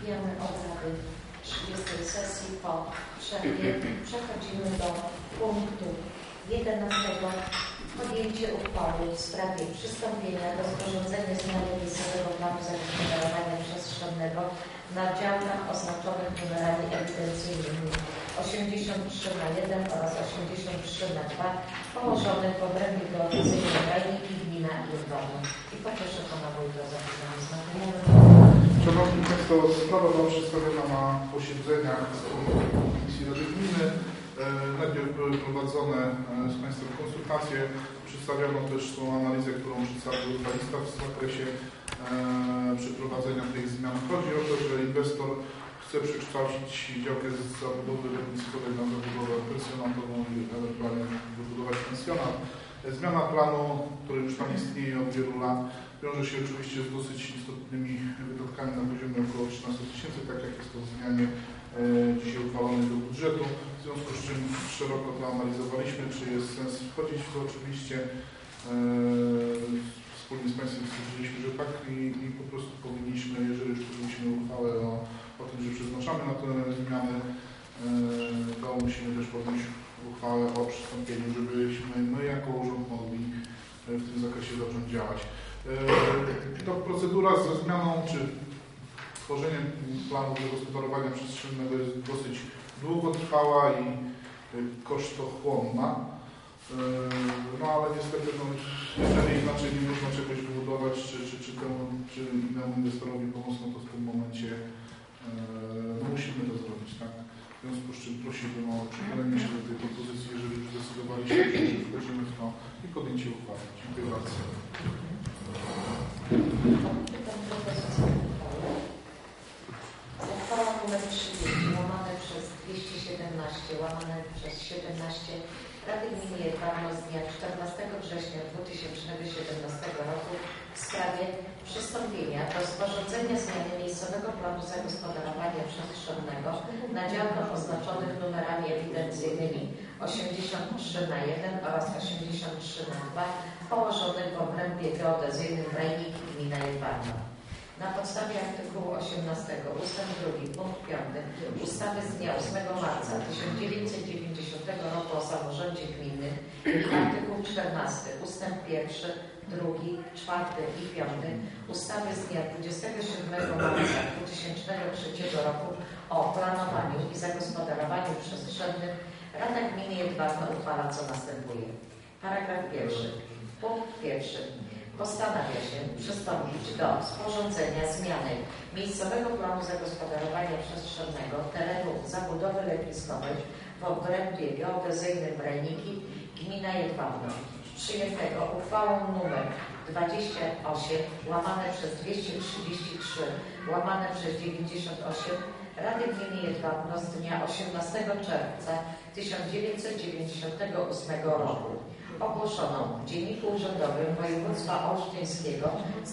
Wznawiamy obrady 30. sesji po przerwie. Przechodzimy do punktu 11. Podjęcie uchwały w sprawie przystąpienia do sporządzenia zmiany miejscowego planu zagospodarowania przestrzennego na działkach oznaczonych numerami ewidencyjnymi 83/1 oraz 83/2 położonych w obrębie geodezyjnej Rajniki, gmina Jurdowo. I poproszę pana wójta o zapisanie znaku. Szanowni Państwo, sprawa była przedstawiona na posiedzeniach Komisji Rady Gminy. Najpierw były prowadzone z Państwem konsultacje. Przedstawiono też tą analizę, którą przedstawił urbanista w zakresie przeprowadzenia tych zmian. Chodzi o to, że inwestor chce przekształcić działkę z zabudowy letniskowej na zabudowę pensjonatową i ewentualnie wybudować pensjonat. Zmiana planu, który już tam istnieje od wielu lat, wiąże się oczywiście z dosyć istotnymi wydatkami na poziomie około 13 000, tak jak jest to w zmianie dzisiaj uchwalonej do budżetu. W związku z czym szeroko to analizowaliśmy, czy jest sens wchodzić w to. Oczywiście wspólnie z Państwem stwierdziliśmy, że tak i po prostu powinniśmy, jeżeli już podjęliśmy uchwałę o tym, że przeznaczamy na te zmiany, to musimy też podjąć uchwałę o przystąpieniu, żebyśmy my jako urząd mogli w tym zakresie zacząć działać. Ta procedura ze zmianą czy tworzeniem planu zagospodarowania przestrzennego jest dosyć długotrwała i kosztochłonna. No ale niestety, jeżeli inaczej nie można czegoś wybudować, czy innemu inwestorowi pomóc, no to w tym momencie musimy to zrobić, tak? W związku z czym prosiłbym o przychylenie się do tej propozycji, jeżeli już zdecydowaliśmy, że wchodzimy w to i podjęcie uchwały. Dziękuję bardzo. Uchwała nr 30 łamane przez 217 łamane przez 17 Rady Gminy Jedwabno z dnia 14 września 2017 roku w sprawie przystąpienia do sporządzenia zmiany miejscowego planu zagospodarowania przestrzennego na działkach oznaczonych numerami ewidencyjnymi 83/1 oraz 83/2 położonych w obrębie geodezyjnym Rajniki, gmina Jedwabno. Na podstawie artykułu 18 ust. 2 punkt 5 ustawy z dnia 8 marca 1990 roku o samorządzie gminy i artykuł 14 ust. 1, 2, 4 i 5 ustawy z dnia 27 marca 2003 roku o planowaniu i zagospodarowaniu przestrzennym Rada Gminy Jedwabno uchwala, co następuje. Paragraf 1. Punkt 1. Postanawia się przystąpić do sporządzenia zmiany miejscowego planu zagospodarowania przestrzennego terenu zabudowy letniskowej w obrębie geodezyjnym Rajniki, gmina Jedwabno, przyjętego uchwałą nr 28 łamane przez 233 łamane przez 98 Rady Gminy Jedwabno z dnia 18 czerwca 1998 roku. Ogłoszoną w Dzienniku Urzędowym Województwa Olsztyńskiego z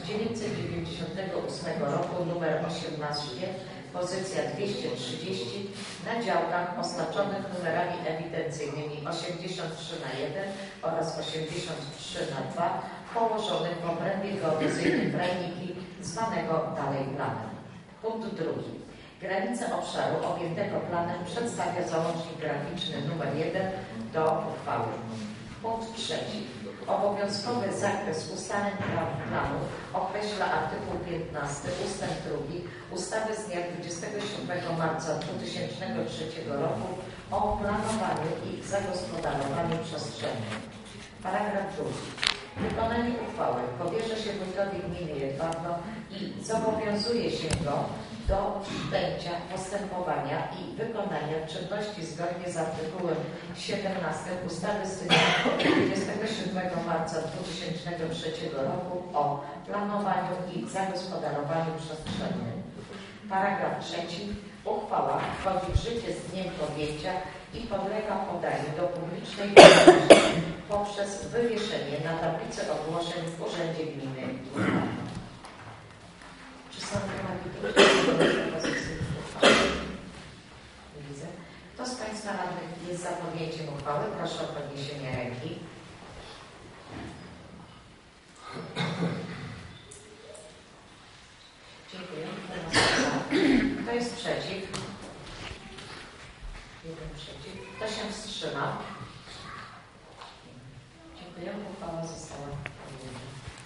1998 roku nr 18, pozycja 230 na działkach oznaczonych numerami ewidencyjnymi 83/1 oraz 83/2 położonych w obrębie geodezyjnym Rajniki, zwanego dalej planem. Punkt 2. Granice obszaru objętego planem przedstawia załącznik graficzny nr 1 do uchwały. Punkt 3. Obowiązkowy zakres ustaleń planu określa artykuł 15 ust. 2 ustawy z dnia 27 marca 2003 roku o planowaniu i zagospodarowaniu przestrzennym. Paragraf 2. Wykonanie uchwały powierza się wójtowi gminy Jedwabno i zobowiązuje się go do wszczęcia postępowania i wykonania czynności zgodnie z artykułem 17 ustawy z dnia 27 marca 2003 roku o planowaniu i zagospodarowaniu przestrzennym. Paragraf 3. Uchwała wchodzi w życie z dniem podjęcia i podlega podaniu do publicznej informacji poprzez wywieszenie na tablicy ogłoszeń w Urzędzie Gminy Jedwabno. Czy są propozycje uchwały? Nie widzę. Kto z Państwa radnych jest za podjęciem uchwały? Proszę o podniesienie ręki. Dziękuję. przeciw? 1 przeciw. Kto się wstrzymał? Dziękuję. Uchwała została podjęta.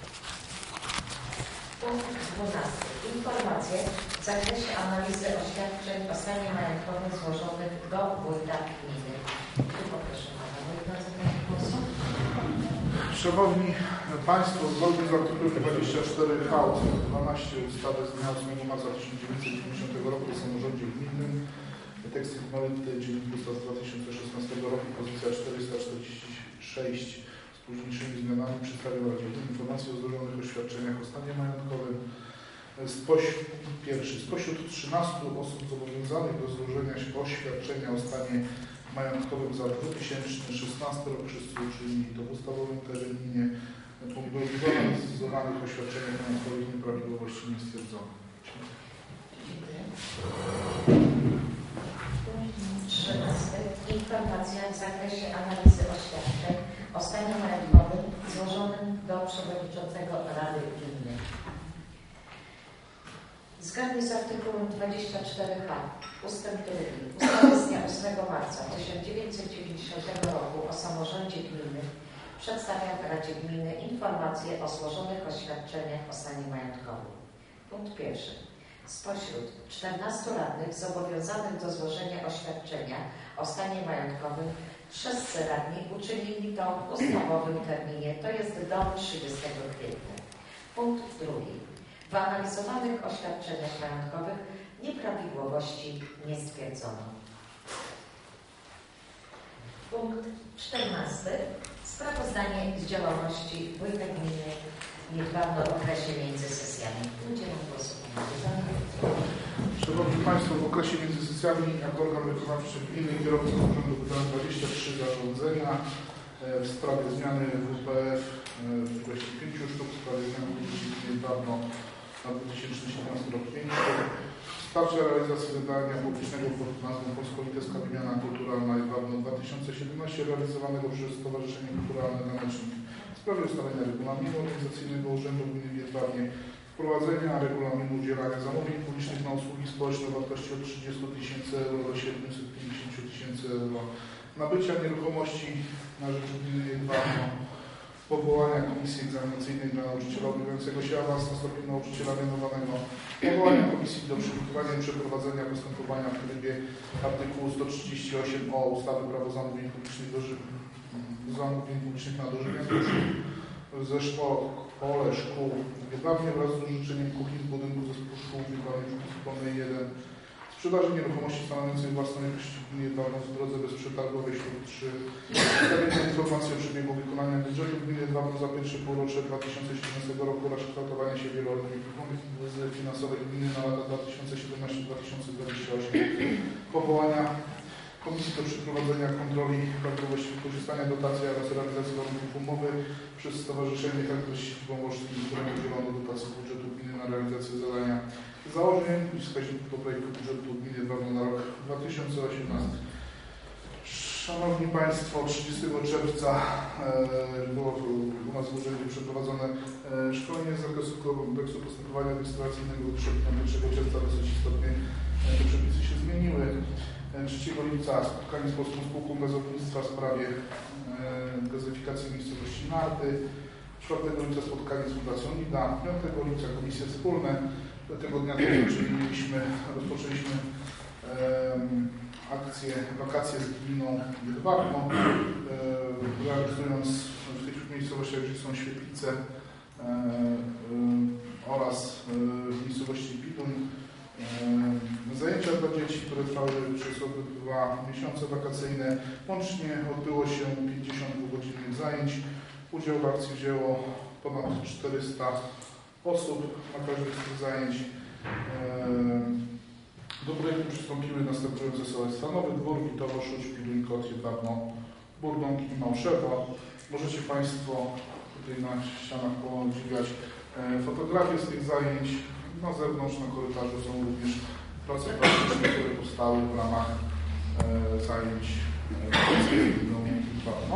Punkt 12. Informacje w zakresie analizy oświadczeń o stanie majątkowym złożonych do wójta gminy. Tu poproszę pana wójta o zabranie głosu. Szanowni Państwo, zgodnie z artykułem 24h ust. 12 ustawy z dnia 8 marca 1990 roku o samorządzie gminnym, tekst jednolity Dziennik Ustaw z 2016 roku, pozycja 446 z późniejszymi zmianami przedstawiam Radzie Gminy informacje o złożonych oświadczeniach o stanie majątkowym. Spośród 13 osób zobowiązanych do złożenia oświadczenia o stanie majątkowym za 2016 rok wszyscy uczynili to w ustawowym terminie. Pomimo złożonych oświadczeniach majątkowych nieprawidłowości nie stwierdzono. Dziękuję. 13. Informacja w zakresie analizy oświadczeń o stanie majątkowym złożonym do przewodniczącego Rady Gminy. Zgodnie z artykułem 24h ust. 2 ustawy z dnia 8 marca 1990 roku o samorządzie gminy przedstawiam Radzie Gminy informacje o złożonych oświadczeniach o stanie majątkowym. Punkt 1. Spośród 14 radnych zobowiązanych do złożenia oświadczenia o stanie majątkowym wszyscy radni uczynili to w ustawowym terminie, to jest do 30 kwietnia. Punkt 2. W analizowanych oświadczeniach majątkowych nieprawidłowości nie stwierdzono. Punkt 14. Sprawozdanie z działalności wójta gminy niedawno w okresie między sesjami. Udzielam głosu panu. Szanowni Państwo, w okresie między sesjami jako organ wykonawczy gminy kierowcy urzędu wydano 23 zarządzenia w sprawie zmiany WPF w ilości 5 sztuk, w sprawie zmiany niedawno na 2017 rok 5 sztuk. Wsparcie realizacji zadania publicznego pod nazwą Pospolite Skamieniana Kulturalna Jedwabno 2017 realizowanego przez Stowarzyszenie Kulturalne Tanecznik w sprawie ustalenia regulaminu organizacyjnego Urzędu Gminy Jedwabnie, wprowadzenia regulaminu udzielania zamówień publicznych na usługi społeczne o wartości od 30 000 euro do 750 000 euro, nabycia nieruchomości na rzecz Gminy Jedwabno, powołania Komisji Egzaminacyjnej dla nauczyciela odbywającego się awans na stopień nauczyciela mianowanego, powołania Komisji do przygotowania i przeprowadzenia postępowania w trybie artykułu 138o ustawy Prawo zamówień publicznych na dożywienie ze szkole szkół w Jedwabnie wraz z użyczeniem kuchni z budynku zespołu szkół wybranych w wspólnej 1, sprzedaży nieruchomości stanowiącej własność gminy Jedwabno w drodze bezprzetargowej ślub 3, przedstawienia informacji o przebiegu wykonania budżetu gminy Jedwabno za pierwsze półrocze 2017 roku oraz kształtowania się wieloletnich finansowych gminy na lata 2017-2028, powołania Komisji do przeprowadzenia kontroli prawidłowości wykorzystania dotacji oraz realizacji warunków umowy przez Stowarzyszenie Charytatywne Wąwożskim, któremu udzielono dotacji z budżetu gminy na realizację zadania założeń i wskaźników do projektu budżetu gminy Jedwabno na rok 2018. Szanowni Państwo, 30 czerwca było u nas w urzędzie przeprowadzone szkolenie z zakresu kodeksu postępowania administracyjnego. Od 1 czerwca dosyć istotnie te przepisy się zmieniły. 3 lipca spotkanie z Polską Spółką Gazownictwa w sprawie gazyfikacji miejscowości Narty. 4 lipca spotkanie z Fundacją NIDA. 5 lipca komisje wspólne. Tego dnia rozpoczęliśmy akcję wakacje z gminą Jedwabno, realizując w tych miejscowościach, gdzie są Świetlice oraz w miejscowości Biduń zajęcia dla dzieci, które trwały przez 2 miesiące wakacyjne. Łącznie odbyło się 52 godzinnych zajęć. Udział w akcji wzięło ponad 400 osób na każdych z tych zajęć. Do projektu przystąpiły następujące sołectwa: Nowy Dwór, Witowo, Szuć, Biduń, Kot, Jedwabno, Burdąg i Małszewo. Możecie Państwo tutaj na ścianach podziwiać fotografie z tych zajęć. Na zewnątrz, na korytarzu są również prace praktyczne, które powstały w ramach zajęć gminą Jedwabno.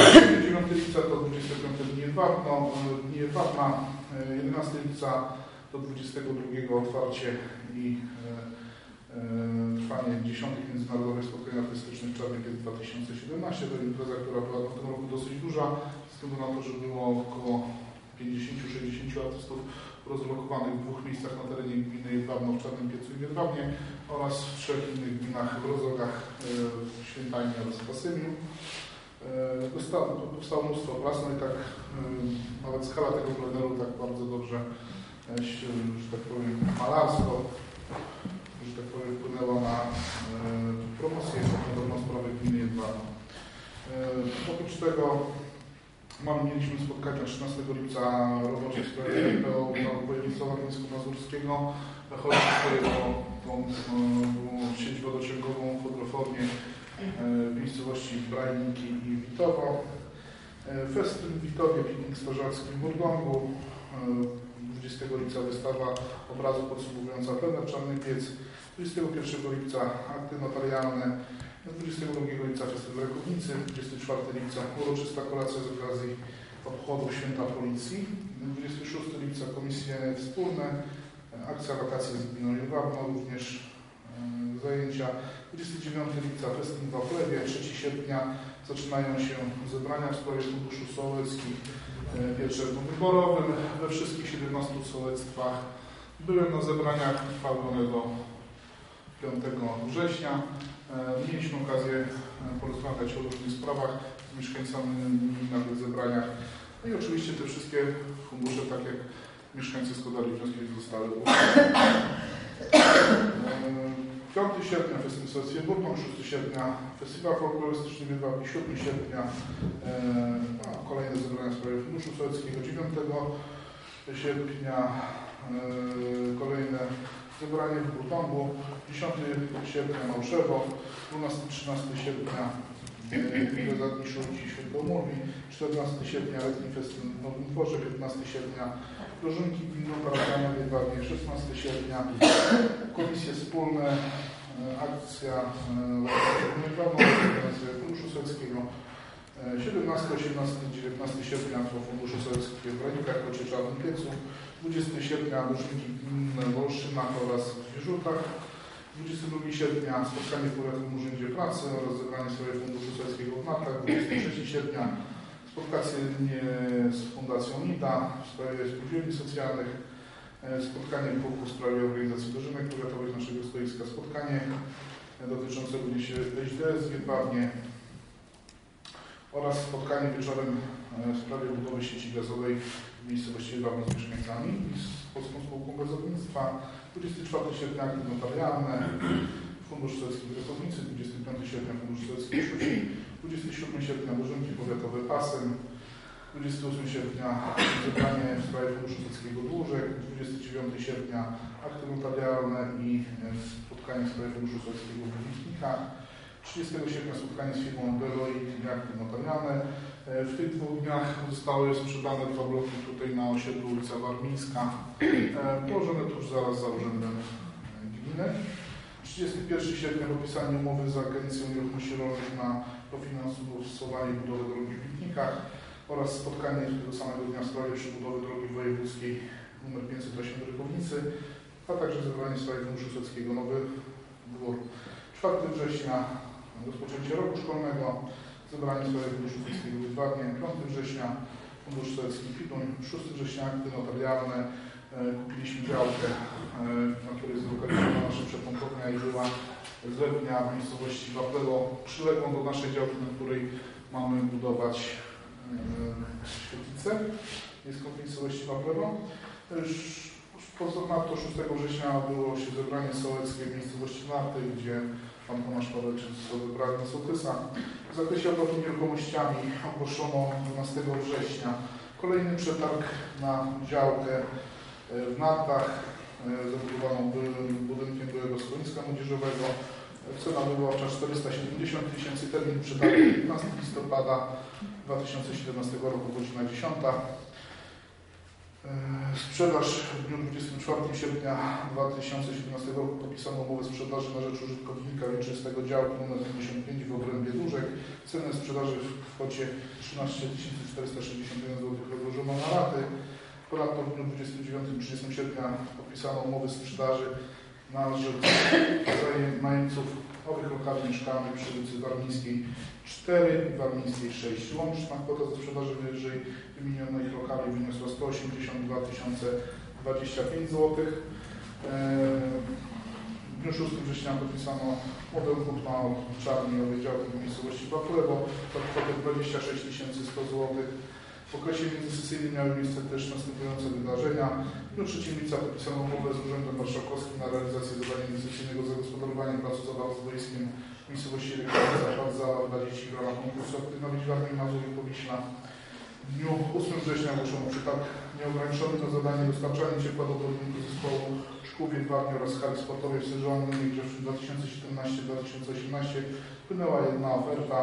9 lipca to 25 dni Jedwabna, 11 lipca do 22 otwarcie i trwanie 10. Międzynarodowych Spotkań Artystycznych Czarnopiec 2017. To impreza, która była w tym roku dosyć duża, ze względu na to, że było około 50-60 artystów rozlokowanych w 2 miejscach na terenie gminy Jedwabno, w Czarnym Piecu i Jedwabnie oraz w 3 innych gminach w Rozogach, w Świętajnie oraz w Pasymiu. Powstało mnóstwo prac, no i tak nawet skala tego pleneru tak bardzo dobrze, że tak powiem, malarsko, że tak powiem, wpłynęła na promocję na dobrą sprawę gminy Jedwabno. Oprócz tego mieliśmy spotkania 13 lipca robocze w sprawie PO województwa warmińsko-mazurskiego. Chodzi tutaj o tą sieć wodociągową w Wodrofornie w miejscowości Brajniki i Witowo. Festyn w Witowie, piknik strażacki w Murdągu. 20 lipca wystawa obrazu podsumowująca plener Czarny Piec. 21 lipca akty notarialne. 22 lipca festiwal Rakownicy. 24 lipca uroczysta kolacja z okazji obchodów Święta Policji. 26 lipca komisje wspólne. Akcja wakacje z gminą Jedwabno, również zajęcia. 29 lipca festyn w Waplewie. 3 sierpnia zaczynają się zebrania w sprawie Funduszu Sołeckich. Pierwsze w wyborowym we wszystkich 17 sołectwach. Byłem na zebraniach, trwały one do 5 września. Mieliśmy okazję porozmawiać o różnych sprawach z mieszkańcami na tych zebraniach. No i oczywiście te wszystkie fundusze, tak jak mieszkańcy składali wnioski, zostały uchwalone. 5 sierpnia Festiwal Sołecki Burgon, 6 sierpnia Festiwal Folklorystyczny w Jedwabnie, 7 sierpnia kolejne zebrania w sprawie Funduszu Sołeckiego, 9 sierpnia kolejne zebranie w Burtongu, 10 sierpnia Małszewo, 12-13 sierpnia impreza Dni Szurci Świętomówi, 14 sierpnia letni festyn w Nowym Dworze, 15 sierpnia dożynki gminno-parafialne w Jedwabnie, 16 sierpnia komisje wspólne, akcja Funduszu Sołeckiego, 17, 18, 19 sierpnia to Funduszu Sołeckiego w Branikach, czy Czarnym Piecu, 20 sierpnia dożynki gminne w Olszynach oraz w Wierzutach, 22 sierpnia spotkanie w Powiatowym Urzędzie Pracy oraz zebranie w sprawie Funduszu Sołeckiego w Narkach, 23 sierpnia spotkanie z Fundacją NIDA w sprawie spółdzielni socjalnych, spotkanie w pułku w sprawie organizacji dożynek powiatowych naszego stoiska, spotkanie dotyczące również SDS w Jedwabnie oraz spotkanie wieczorem w sprawie budowy sieci gazowej w miejscowości Jedwabno z mieszkańcami i z Polską Spółką Gazownictwa. 24 sierpnia akty notarialne, Fundusz Sołecki w Rakownicy, 25 sierpnia Fundusz Sołecki w Szuci, 27 sierpnia dożynki powiatowe Pasem, 28 sierpnia zebranie w sprawie Funduszu Sołeckiego Dłużek, 29 sierpnia akty notarialne i spotkanie w sprawie Funduszu Sołeckiego w Gliwnikach, 30 sierpnia spotkanie z firmą Deloitte i akty notarialne. W tych 2 dniach zostały sprzedane 2 bloki tutaj na osiedlu ulica Warmińska, położone tuż zaraz za urzędem gminy. 31 sierpnia podpisanie umowy z Agencją Nieruchomości Rolnych na dofinansowanie budowy drogi w Gliwnikach oraz spotkanie tego samego dnia w sprawie przebudowy drogi wojewódzkiej nr 508 w Rykownicy, a także zebranie w sprawie Funduszu Sołeckiego Nowy Dwór. 4 września rozpoczęcie roku szkolnego, zebranie w sprawie Funduszu Sołeckiego w Jedwabnie, 5 września Fundusz Sołecki Pituń, 6 września akty notarialne, kupiliśmy działkę, na której zlokalizowana nasza przepompownia i była zlewnia w miejscowości Waplewo, przyległą do naszej działki, na której mamy budować świetlicę, jest w miejscowości Waplewo. Ponadto 6 września odbyło się zebranie sołeckie w miejscowości Narty, gdzie pan Tomasz Pawelczyk wybrał na sołtysa. W zakresie obrotu nieruchomościami ogłoszono 12 września kolejny przetarg na działkę w Nartach, zabudowaną budynkiem byłego schroniska młodzieżowego. Cena wywoławcza 470 000, termin przetargu 15 listopada 2017 roku, godzina 10. Sprzedaż w dniu 24 sierpnia 2017 roku podpisano umowę sprzedaży na rzecz użytkownika wieczystego działki nr 55 w obrębie Dłużek. Cenę sprzedaży w kwocie 13 461 zł odłożono na raty Ponadto w dniu 29-30 sierpnia podpisano umowy sprzedaży na rzecz najemców owych lokali mieszkalnych przy ulicy Warmińskiej 4 i Warmińskiej 6. Łączna kwota ze sprzedaży wyżej wymienionych lokali wyniosła 182 025 zł. W dniu 6 września podpisano umowę kupna od Czarni działki w miejscowości Bakulewo za kwotę 26 100 zł. W okresie międzysesyjnym miały miejsce też następujące wydarzenia. W dniu 3 lipca podpisano umowę z Urzędem Marszałkowskim na realizację zadania inwestycyjnego zagospodarowania placu zabaw z boiskiem w miejscowości Zakładza dla dzieci w ramach konkursu Aktywność Warmii Mazury Powiśla. W dniu 8 września ogłoszono przetarg nieograniczony na zadanie dostarczania ciepła do budynku zespołu szkół w Jedwabnie oraz hali sportowej w sezonie grzewczym 2017-2018. Wpłynęła jedna oferta,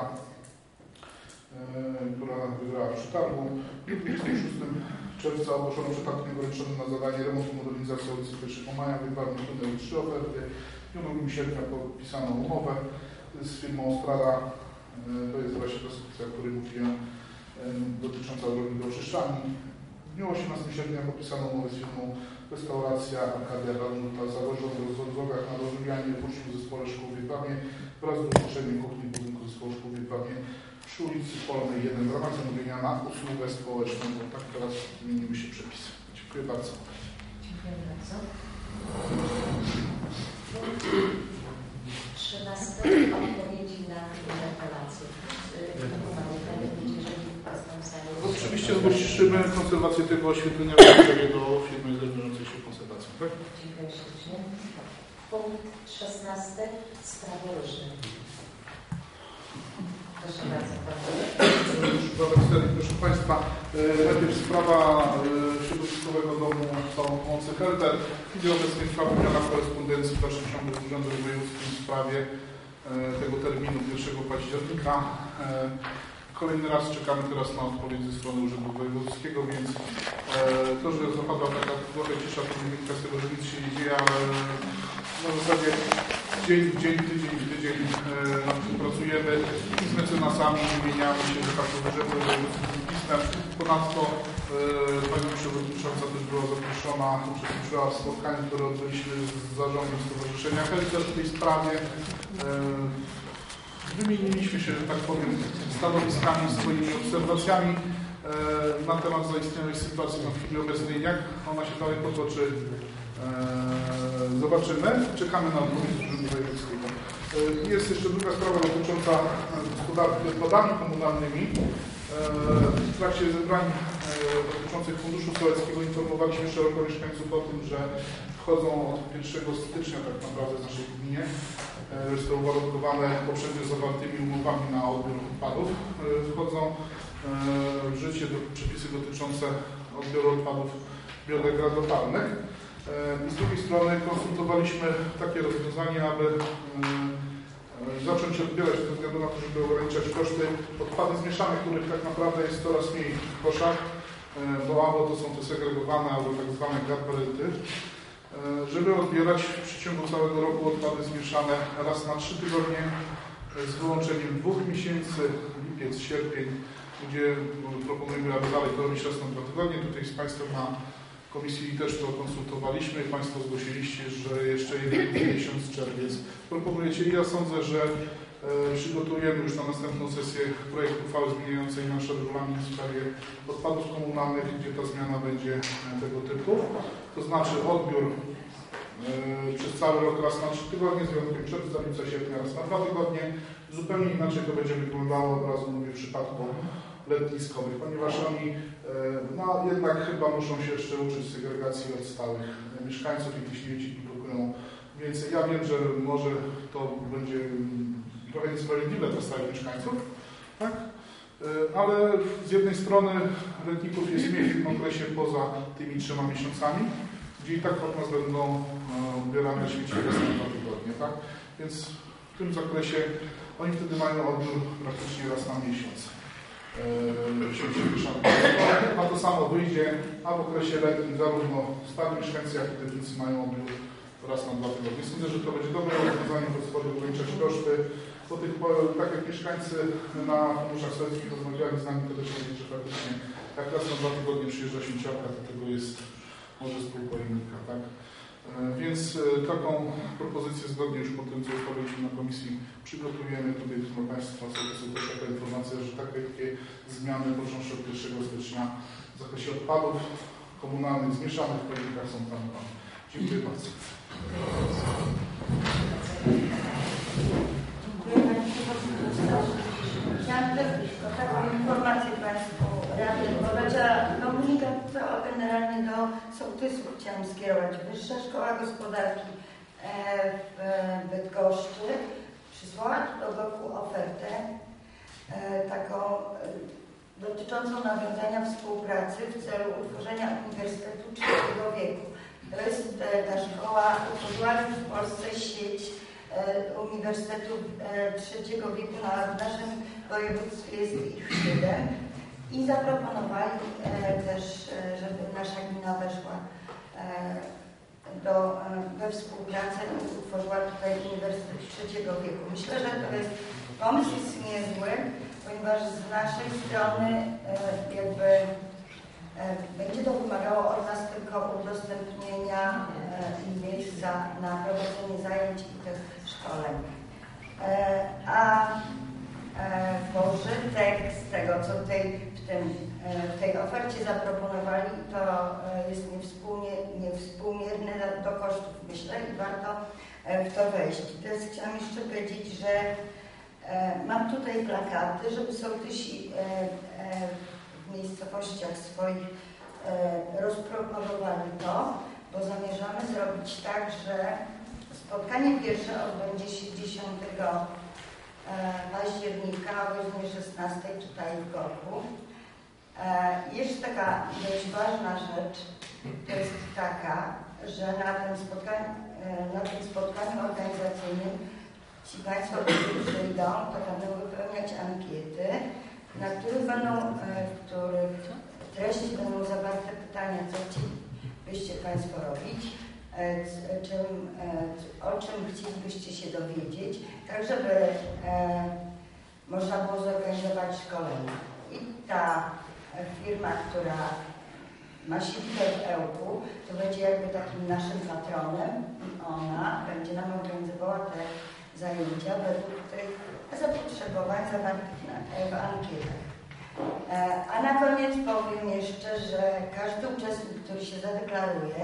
która wygrała w przetargu. W dniu 26 czerwca ogłoszono przetarg nieograniczony na zadanie remontu i modernizacji ulicy 1 Maja w Jedwabnie. Wpłynęły 3 oferty. W dniu 2 sierpnia podpisano umowę z firmą Strada. To jest właśnie konstrukcja, o której mówiłem, dotycząca drogi do Oczyszczalni. W dniu 18 sierpnia podpisano umowę z firmą Restauracja Arkadia Waluta za zarząd rozwiązaniach na rozwijanie uczniów w zespole szkół w Jedwabnie wraz z umieszczeniem kuchni w budynku zespołu szkół w Jedwabnie przy ulicy Polnej 1 w ramach zamówienia na usługę społeczną. Bo tak teraz zmienimy się przepisy. Dziękuję bardzo. Dziękuję bardzo. 13. Odpowiedzi na interpelację. Oczywiście zgłosimy konserwację tego oświetlenia w sprawie do firmy zajmującej się konserwacją. Tak? Dziękuję ślicznie. Punkt 16. Sprawy różne. Proszę bardzo. Proszę Państwa, najpierw sprawa środowiskowego domu pomocy Helter. W chwili obecnej trwa wymiana korespondencji w dalszym ciągu z Urzędem Wojewódzkim w sprawie tego terminu 1 października. Kolejny raz czekamy teraz na odpowiedź ze strony Urzędu Wojewódzkiego, więc to, że zapadła taka trochę cisza, to wynika z tego, że nic się nie dzieje, ale w zasadzie dzień w dzień, tydzień w tydzień nad tym pracujemy i z mecenasami wymieniamy się de facto z Urzędem Wojewódzkim pismem. Ponadto Pani Przewodnicząca też była zaproszona, uczestniczyła w spotkaniu, które odbyliśmy z zarządem Stowarzyszenia Helter w tej sprawie. Wymieniliśmy się, że tak powiem, stanowiskami, swoimi obserwacjami na temat zaistniałej sytuacji na chwili obecnej. Jak ona się dalej potoczy, zobaczymy. Czekamy na odpowiedź Urzędu Wojewódzkiego. Jest jeszcze druga sprawa dotycząca gospodarki odpadami komunalnymi. W trakcie zebrań dotyczących Funduszu Sołeckiego informowaliśmy szeroko mieszkańców o tym, że wchodzą od 1 stycznia tak naprawdę w naszej gminie. Jest to uwarunkowane poprzednio zawartymi umowami na odbiór odpadów. Wchodzą w życie przepisy dotyczące odbioru odpadów biodegradowalnych. I z drugiej strony konsultowaliśmy takie rozwiązanie, aby zacząć odbierać ze względu na to, żeby ograniczać koszty odpady zmieszane, których tak naprawdę jest coraz mniej w koszach, bo albo to są te segregowane, albo tak zwane garbaryty, żeby odbierać w przeciągu całego roku odpady zmieszane raz na 3 tygodnie z wyłączeniem 2 miesięcy, lipiec, sierpień, gdzie proponujemy, aby dalej to robić raz na 2 tygodnie. Tutaj z Państwem na komisji też to konsultowaliśmy. Państwo zgłosiliście, że jeszcze jeden miesiąc, czerwiec proponujecie i ja sądzę, że przygotujemy już na następną sesję projekt uchwały zmieniającej nasz regulamin w sprawie odpadów komunalnych, gdzie ta zmiana będzie tego typu. To znaczy odbiór przez cały rok raz na 3 tygodnie, z wyjątkiem czerwca, lipca, sierpnia raz na 2 tygodnie. Zupełnie inaczej to będzie wyglądało, od razu mówię, w przypadku letniskowych, ponieważ oni no, jednak chyba muszą się jeszcze uczyć segregacji od stałych mieszkańców i te śmieci produkują więcej. Ja wiem, że może to będzie trochę niesprawiedliwe dla stałych mieszkańców, tak? Ale z jednej strony letników jest mniej w tym okresie poza tymi 3 miesiącami, gdzie i tak od nas będą odbierane śmieci raz na 2 tygodnie, tak? Więc w tym zakresie oni wtedy mają odbiór praktycznie raz na miesiąc. A to samo wyjdzie, a w okresie letnim zarówno stali mieszkańcy, jak i technicy mają odbiór raz na 2 tygodnie. Sądzę, że to będzie dobre rozwiązanie, bo sporo ograniczać koszty. Po tych, tak jak mieszkańcy na funduszach sołeckich rozmawiali z nami, to też mówili, że praktycznie Jak raz na 2 tygodnie przyjeżdża śmieciarka, to tego jest może z pół pojemnika, tak? Więc taką propozycję zgodnie już po tym, co ustaliliśmy na komisji, przygotujemy. Tutaj dla Państwa jest też taka informacja, że takie zmiany począwszy od 1 stycznia w zakresie odpadów komunalnych zmieszanych w pojemnikach są planowane. Dziękuję bardzo. Chciałam tylko taką informację Państwu podać, a komunikat to generalnie do sołtysów chciałam skierować. Wyższa Szkoła Gospodarki w Bydgoszczy przysłała do roku ofertę taką dotyczącą nawiązania współpracy w celu utworzenia Uniwersytetu III wieku. To jest ta szkoła utworzyła w Polsce sieć Uniwersytetów III wieku, w naszym województwie jest ich 7 i zaproponowali też, żeby nasza gmina weszła we współpracę i utworzyła tutaj Uniwersytet III wieku. Myślę, że to jest pomysł jest niezły, ponieważ z naszej strony jakby będzie to wymagało od nas tylko udostępnienia miejsca na prowadzenie zajęć i tych szkoleń. A pożytek z tego, co w tej ofercie zaproponowali, to jest niewspółmierny do kosztów, myślę, i warto w to wejść. Teraz chciałam jeszcze powiedzieć, że mam tutaj plakaty, żeby sołtysi w miejscowościach swoich rozpropagowali to, bo zamierzamy zrobić tak, że spotkanie pierwsze odbędzie się 10 października o godzinie 16 tutaj w Gorku. Jeszcze taka dość ważna rzecz to jest taka, że na tym spotkaniu organizacyjnym ci Państwo, którzy przyjdą, to będą wypełniać ankiety, w których treści będą zawarte pytania, co chcielibyście Państwo robić, o czym chcielibyście się dowiedzieć, tak żeby można było zorganizować szkolenia. I ta firma, która ma siedzibę w Ełku, to będzie jakby takim naszym patronem i ona będzie nam organizowała te zajęcia według tych zapotrzebowań zawartych w ankietach. A na koniec powiem jeszcze, że każdy uczestnik, który się zadeklaruje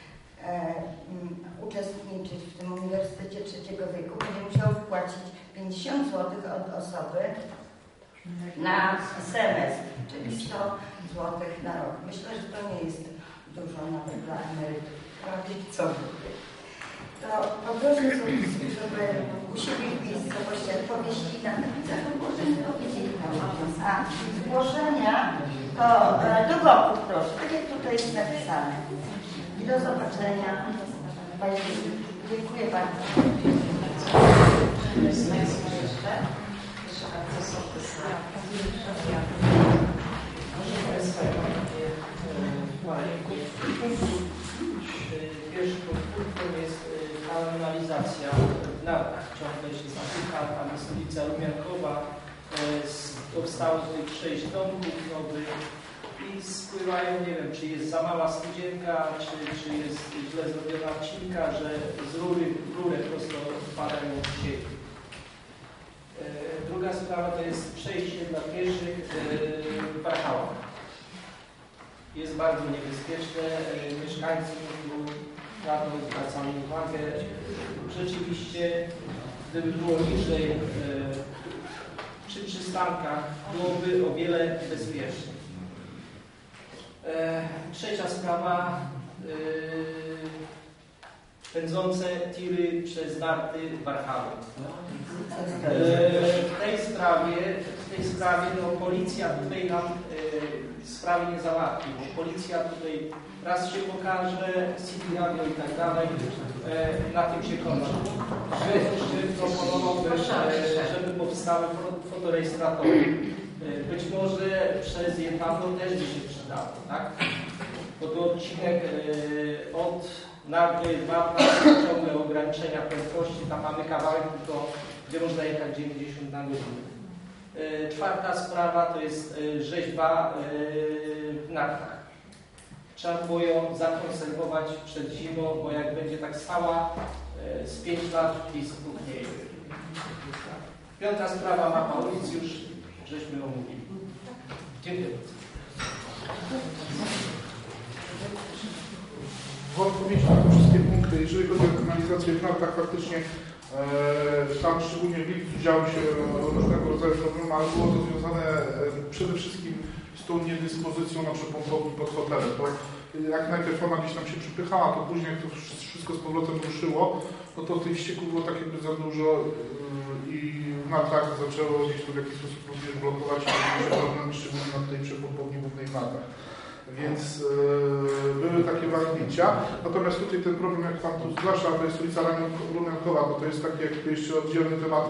uczestniczyć w tym Uniwersytecie III wieku, będzie musiał wpłacić 50 zł od osoby na semestr, czyli 100 zł na rok. Myślę, że to nie jest dużo nawet dla emerytów. Co mówię? To poproszę sołtysów, żeby u siebie w miejscowościach powieści na napisach ogłoszenia powiedzieli nam. A zgłoszenia to do boku proszę, tak jak tutaj jest napisane. I do zobaczenia. Dziękuję bardzo. Jest Państwo jeszcze? Proszę bardzo, sołtys. Pierwszym punktem jest kanalizacja w Nartach. Ciągle się zatyka, tam jest ulica Rumiankowa. Powstało tutaj 6 domków nowych i spływają, nie wiem, czy jest za mała studzienka, czy jest źle zrobiona odcinka, że z rurę prosto wpadają w sieć. Druga sprawa to jest przejście dla pieszych w Warchałach. Jest bardzo niebezpieczne. Mieszkańcy na to zwracamy uwagę. Rzeczywiście, gdyby było niżej przy przystankach, byłoby o wiele bezpieczniej. Trzecia sprawa. Pędzące tiry przez Narty Warchały. W tej sprawie no, policja tutaj nam sprawy nie załatwi, bo policja tutaj raz się pokaże, CD radio i tak dalej, na tym się kończy. Proponowałbym, żeby powstały fotorejestratory. Być może przez jednego też by się przydało, tak? Bo to odcinek od Narty 2 ciągle ograniczenia prędkości, tam mamy kawałek tylko, gdzie można jechać 90 na godzinę. Czwarta sprawa to jest rzeźba nartach. Trzeba było ją zakonserwować przed zimą, bo jak będzie tak stała z 5 lat i spuchnieje. 5. sprawa, mapa ulic, już żeśmy omówili. Dziękuję bardzo. W odpowiedzi na te wszystkie punkty, jeżeli chodzi o kanalizację w nartach, faktycznie tam szczególnie w lipcu działy się różnego rodzaju problemy, ale było to związane przede wszystkim z tą niedyspozycją na przepompowni pod hotelem. To jak najpierw ona gdzieś tam się przypychała, to później jak to wszystko z powrotem ruszyło, no to tych ścieków było tak jakby za dużo i w nartach zaczęło gdzieś to w jakiś sposób również blokować problemy, szczególnie na tej przepompowni głównej w nartach. Więc były takie walnięcia. Natomiast tutaj ten problem, jak Pan tu zgłasza, to jest ulica Rumiankowa, bo to jest taki jak jeszcze oddzielny temat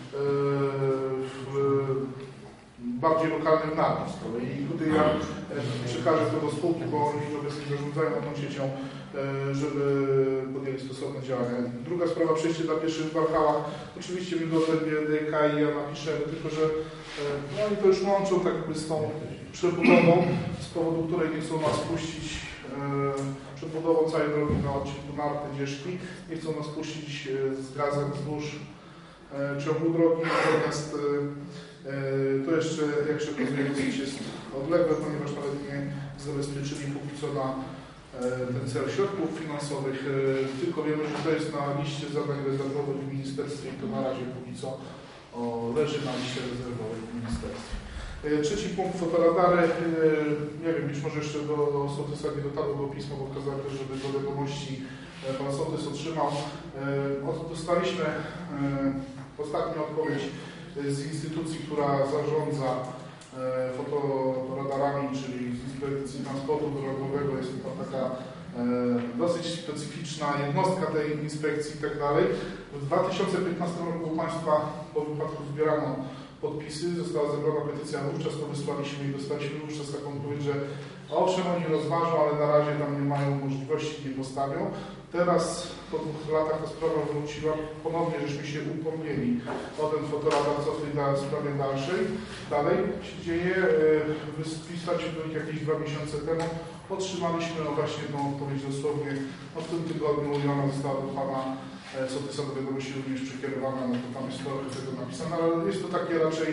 bardziej lokalnym nartach. I tutaj ja przekażę to do spółki, bo oni obecnie zarządzają tą siecią, żeby podjęli stosowne działania. Druga sprawa, przejście dla pieszych w Warchałach. Oczywiście my do DK i ja napiszemy, tylko że no oni to już łączą tak jakby z tą przebudową, z powodu której nie chcą nas puścić przebudową całej drogi na odcinku Narty-Dzieszki. Nie chcą nas puścić z gazem wzdłuż ciągu drogi, natomiast to jeszcze, jak się okazuje, dosyć jest odległe, ponieważ nawet nie zabezpieczyli póki co na ten cel środków finansowych, tylko wiemy, że to jest na liście zadań rezerwowych w ministerstwie i to na razie póki co leży na liście rezerwowej w ministerstwie. Trzeci punkt, fotoradary. Nie wiem, być może jeszcze do sołtysa nie dotarło do pisma, bo kazałem też, żeby do wiadomości pan sołtys otrzymał. Dostaliśmy ostatnią odpowiedź z instytucji, która zarządza fotoradarami, czyli z Inspekcji Transportu Drogowego. Jest to taka dosyć specyficzna jednostka tej inspekcji i tak dalej. W 2015 roku u Państwa po wypadku zbierano podpisy, została zebrana petycja, wówczas to wysłaliśmy i dostaliśmy wówczas taką odpowiedź, że owszem, oni rozważą, ale na razie tam nie mają możliwości, nie postawią. Teraz po 2 latach ta sprawa wróciła, ponownie żeśmy się upomnieli o ten fotoradar, co w tej sprawie dalej się dzieje. Wystarczy do nich jakieś 2 miesiące temu. Otrzymaliśmy właśnie tą odpowiedź dosłownie w tym tygodniu i ona została do Pana sołtysa do wiadomości również przekierowana, no to tam jest trochę tego napisane, ale jest to takie raczej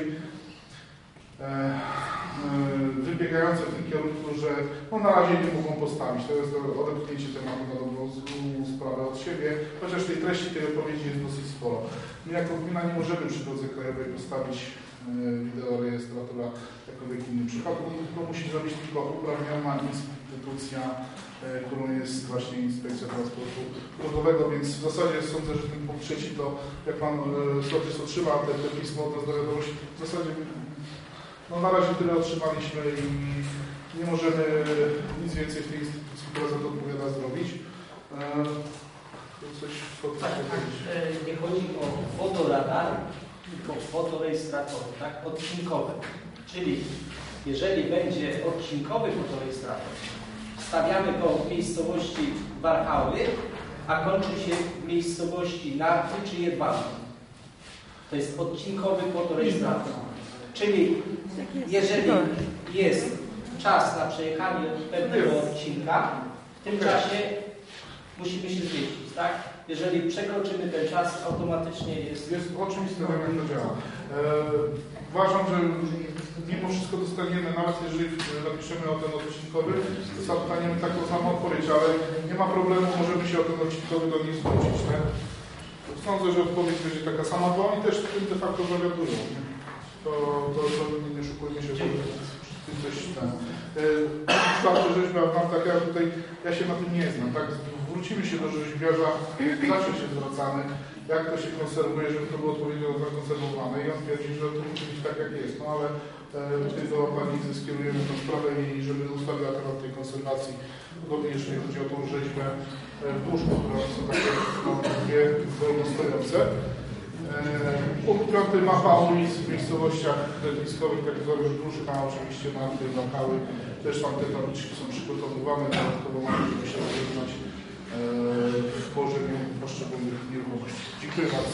wybiegające w tym kierunku, że no na razie nie mogą postawić. To jest odepchnięcie tematu na dobrą sprawę od siebie, chociaż tej treści tej odpowiedzi jest dosyć sporo. My jako gmina nie możemy przy drodze krajowej postawić wideorejestratora jakkolwiek innym przypadku. To musi zrobić tylko uprawniona instytucja, którą jest właśnie Inspekcja Transportu Drogowego, więc w zasadzie sądzę, że ten punkt trzeci to, jak Pan sołtys otrzyma te pismo od nas do wiadomości, w zasadzie no na razie tyle otrzymaliśmy i nie możemy nic więcej w tej instytucji, która za to odpowiada, zrobić. Coś nie chodzi o fotoradar, tylko fotorejestratory, tak? Odcinkowe. Czyli jeżeli będzie odcinkowy fotorejestrator, stawiamy go w miejscowości Warchały, a kończy się w miejscowości Narty czy Jedwabne. To jest odcinkowy fotorejestrator. Czyli jeżeli jest czas na przejechanie pewnego odcinka, w tym czasie musimy się zmieścić, tak? Jeżeli przekroczymy ten czas, automatycznie jest... Jest oczywiste, jak to działa. Uważam, że mimo wszystko dostaniemy, nawet jeżeli napiszemy o ten odcinkowy, to dostaniemy taką samą odpowiedź, ale nie ma problemu, możemy się o ten odcinkowy do nich zwrócić. Tak? Sądzę, że odpowiedź będzie taka sama, bo oni też tym de facto zawiadują. To nie szukujmy się, że coś tam. Czwarta rzecz, tak ja tutaj, ja się na tym nie znam, tak? Wrócimy się do rzeźbiarza, zawsze się zwracamy, jak to się konserwuje, żeby to było odpowiednio zakonserwowane i on twierdzi, że to musi być tak, jak jest, no ale tutaj do Pani skierujemy tę sprawę i żeby ustawiła temat tej konserwacji, podobnie jeżeli chodzi o tą rzeźbę w łóżku, które są takie dwie wolno stojące. Punkt 5, mapa ulic w miejscowościach letniskowych, tak zwanych Gruszka, oczywiście na tej Warchały. Też tam te tabliczki są przygotowywane, dodatkowo możemy się rozpoznać w położeniu poszczególnych nieruchomości. Dziękuję bardzo.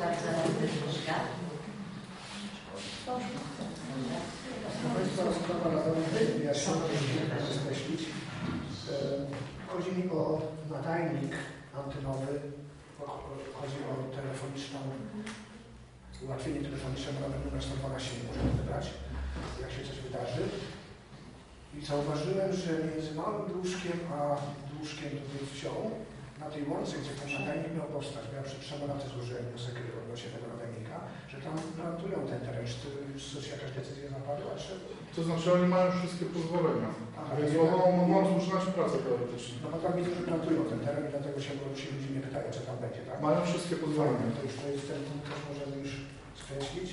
Proszę bardzo. mi o nadajnik antenowy, chodzi o telefoniczną, ułatwienie telefoniczne na numer 112 nie możemy wybrać, jak się coś wydarzy. I zauważyłem, że między małym dłużkiem a dłużkiem tutaj wsią, na tej łące, gdzie ten nadajnik miał powstać, bo ja przy przemoraty złożyłem wniosek odnośnie tego nadajnika, że tam plantują ten teren. Czy to już jakaś decyzja zapadła? Czy... To znaczy oni mają wszystkie pozwolenia, więc mogą rozpoczynać pracę teoretycznie. No bo tam widzę, że plantują ten teren i dlatego się ludzie nie pytają, co tam będzie, tak? Mają wszystkie pozwolenia. To już to jest ten punkt, też możemy już skreślić.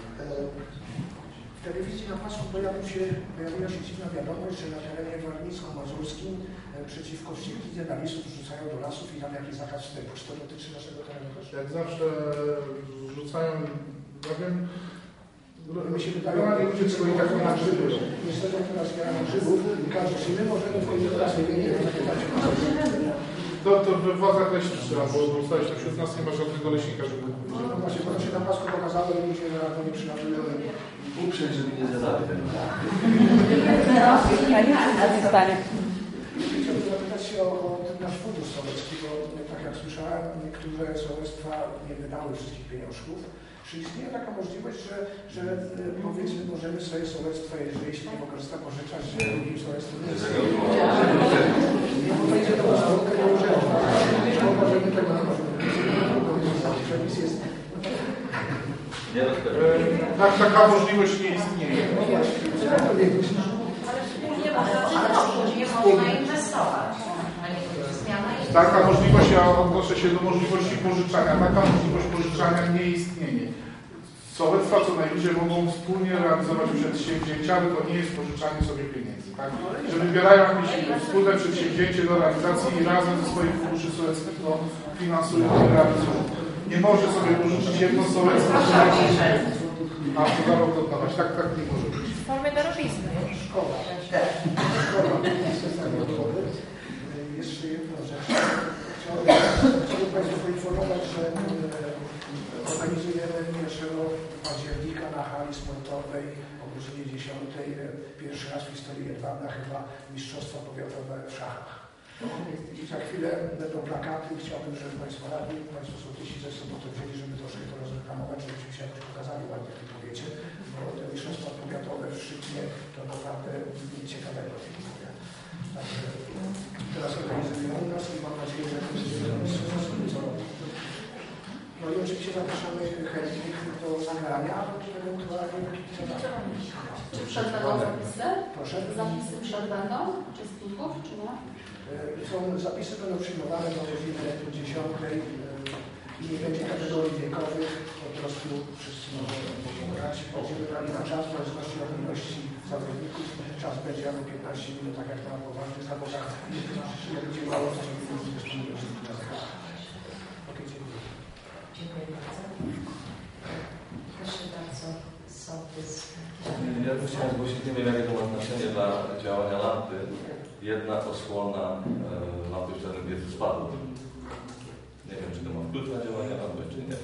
W telewizji na pasku pojawiła się dziwna wiadomość, że na terenie warmińsko-mazurskim przeciwko wściekli nalistów rzucają do lasów i tam jakiś zakaz wstępu. Czy to dotyczy naszego terenu też? Jak zawsze rzucają, ja wiem, mi się wydaje, że ludzie tego i tak na grzybów. Niestety teraz zbieramy grzybów i każdy, czy my możemy wchodzić do lasu, nie zapytać. To we władzach leśnych trzeba, bo dostaliśmy wśród nas nie ma żadnego leśnika, żeby... No właśnie, bo to się na pasku pokazało i ludzie na to nie przylatują. Uprzeć, żeby nie zadali tego. Chciałbym zapytać się o ten nasz fundusz sołecki, bo tak jak słyszałem, niektóre sołectwa nie wydały wszystkich pieniążków. Czy istnieje taka możliwość, że powiedzmy możemy swoje sołectwo, jeśli nie wykorzysta, pożyczać, że drugim sołectwem nie jest? Nie, bo to idzie do tego urzędu. Możemy tego nie możemy. Przepis jest... Taka możliwość nie istnieje. Ale wspólnie można inwestować. Taka możliwość, ja odnoszę się do możliwości pożyczania. Taka możliwość pożyczania nie istnieje. Sołectwa co najwyżej mogą wspólnie realizować przedsięwzięcia, ale to nie jest pożyczanie sobie pieniędzy. Tak? Że wybierają jakieś wspólne przedsięwzięcie do realizacji i razem ze swoich funduszy sołeckich to finansują i realizują. Nie może sobie pożyczyć jedno sołectwo, a to za rok oddawać. Tak nie może być. W formie darowizny. Szkoła. Jeszcze jedna rzecz. Chciałbym Państwa poinformować, że organizujemy 1 października na hali sportowej o godzinie 10:00 pierwszy raz w historii Jedwabna chyba mistrzostwa powiatowe w szachach. I za chwilę będą plakaty i chciałbym, żeby Państwo radni, Państwo sołtysi ze sobą to wzięli, żeby troszkę to rozreklamować, żebyśmy się jakoś pokazali ładnie w tym powiecie, bo te mistrzostwa powiatowe w Szczytnie to naprawdę nic ciekawego w tym powiecie. Także teraz organizują u nas i mam nadzieję, że to jest co robią. No i oczywiście zapraszamy chętnych do nagrania, ewentualnie do kibicowania. Czy przed będą zapisy? Proszę? Zapisy przed będą uczestników, czy nie? Zapisy będą przyjmowane do godziny 10:00 i nie będzie kategorii wiekowych, po prostu wszyscy mogą grać. Będziemy brali na czas, w zależności od ilości zawodników. Czas będzie albo 15 minut, tak jak na poważnych zawodach. Jak będzie mało, to będzie Ok, dziękuję. Dziękuję bardzo. Proszę bardzo, sołtys. Ja bym chciał zgłosić, nie wiem jakie to ma znaczenie dla działania lampy. Jedna osłona lampy w czarnym wiecu spadła. Nie wiem, czy to ma wpływ na działanie lampy, czy nie.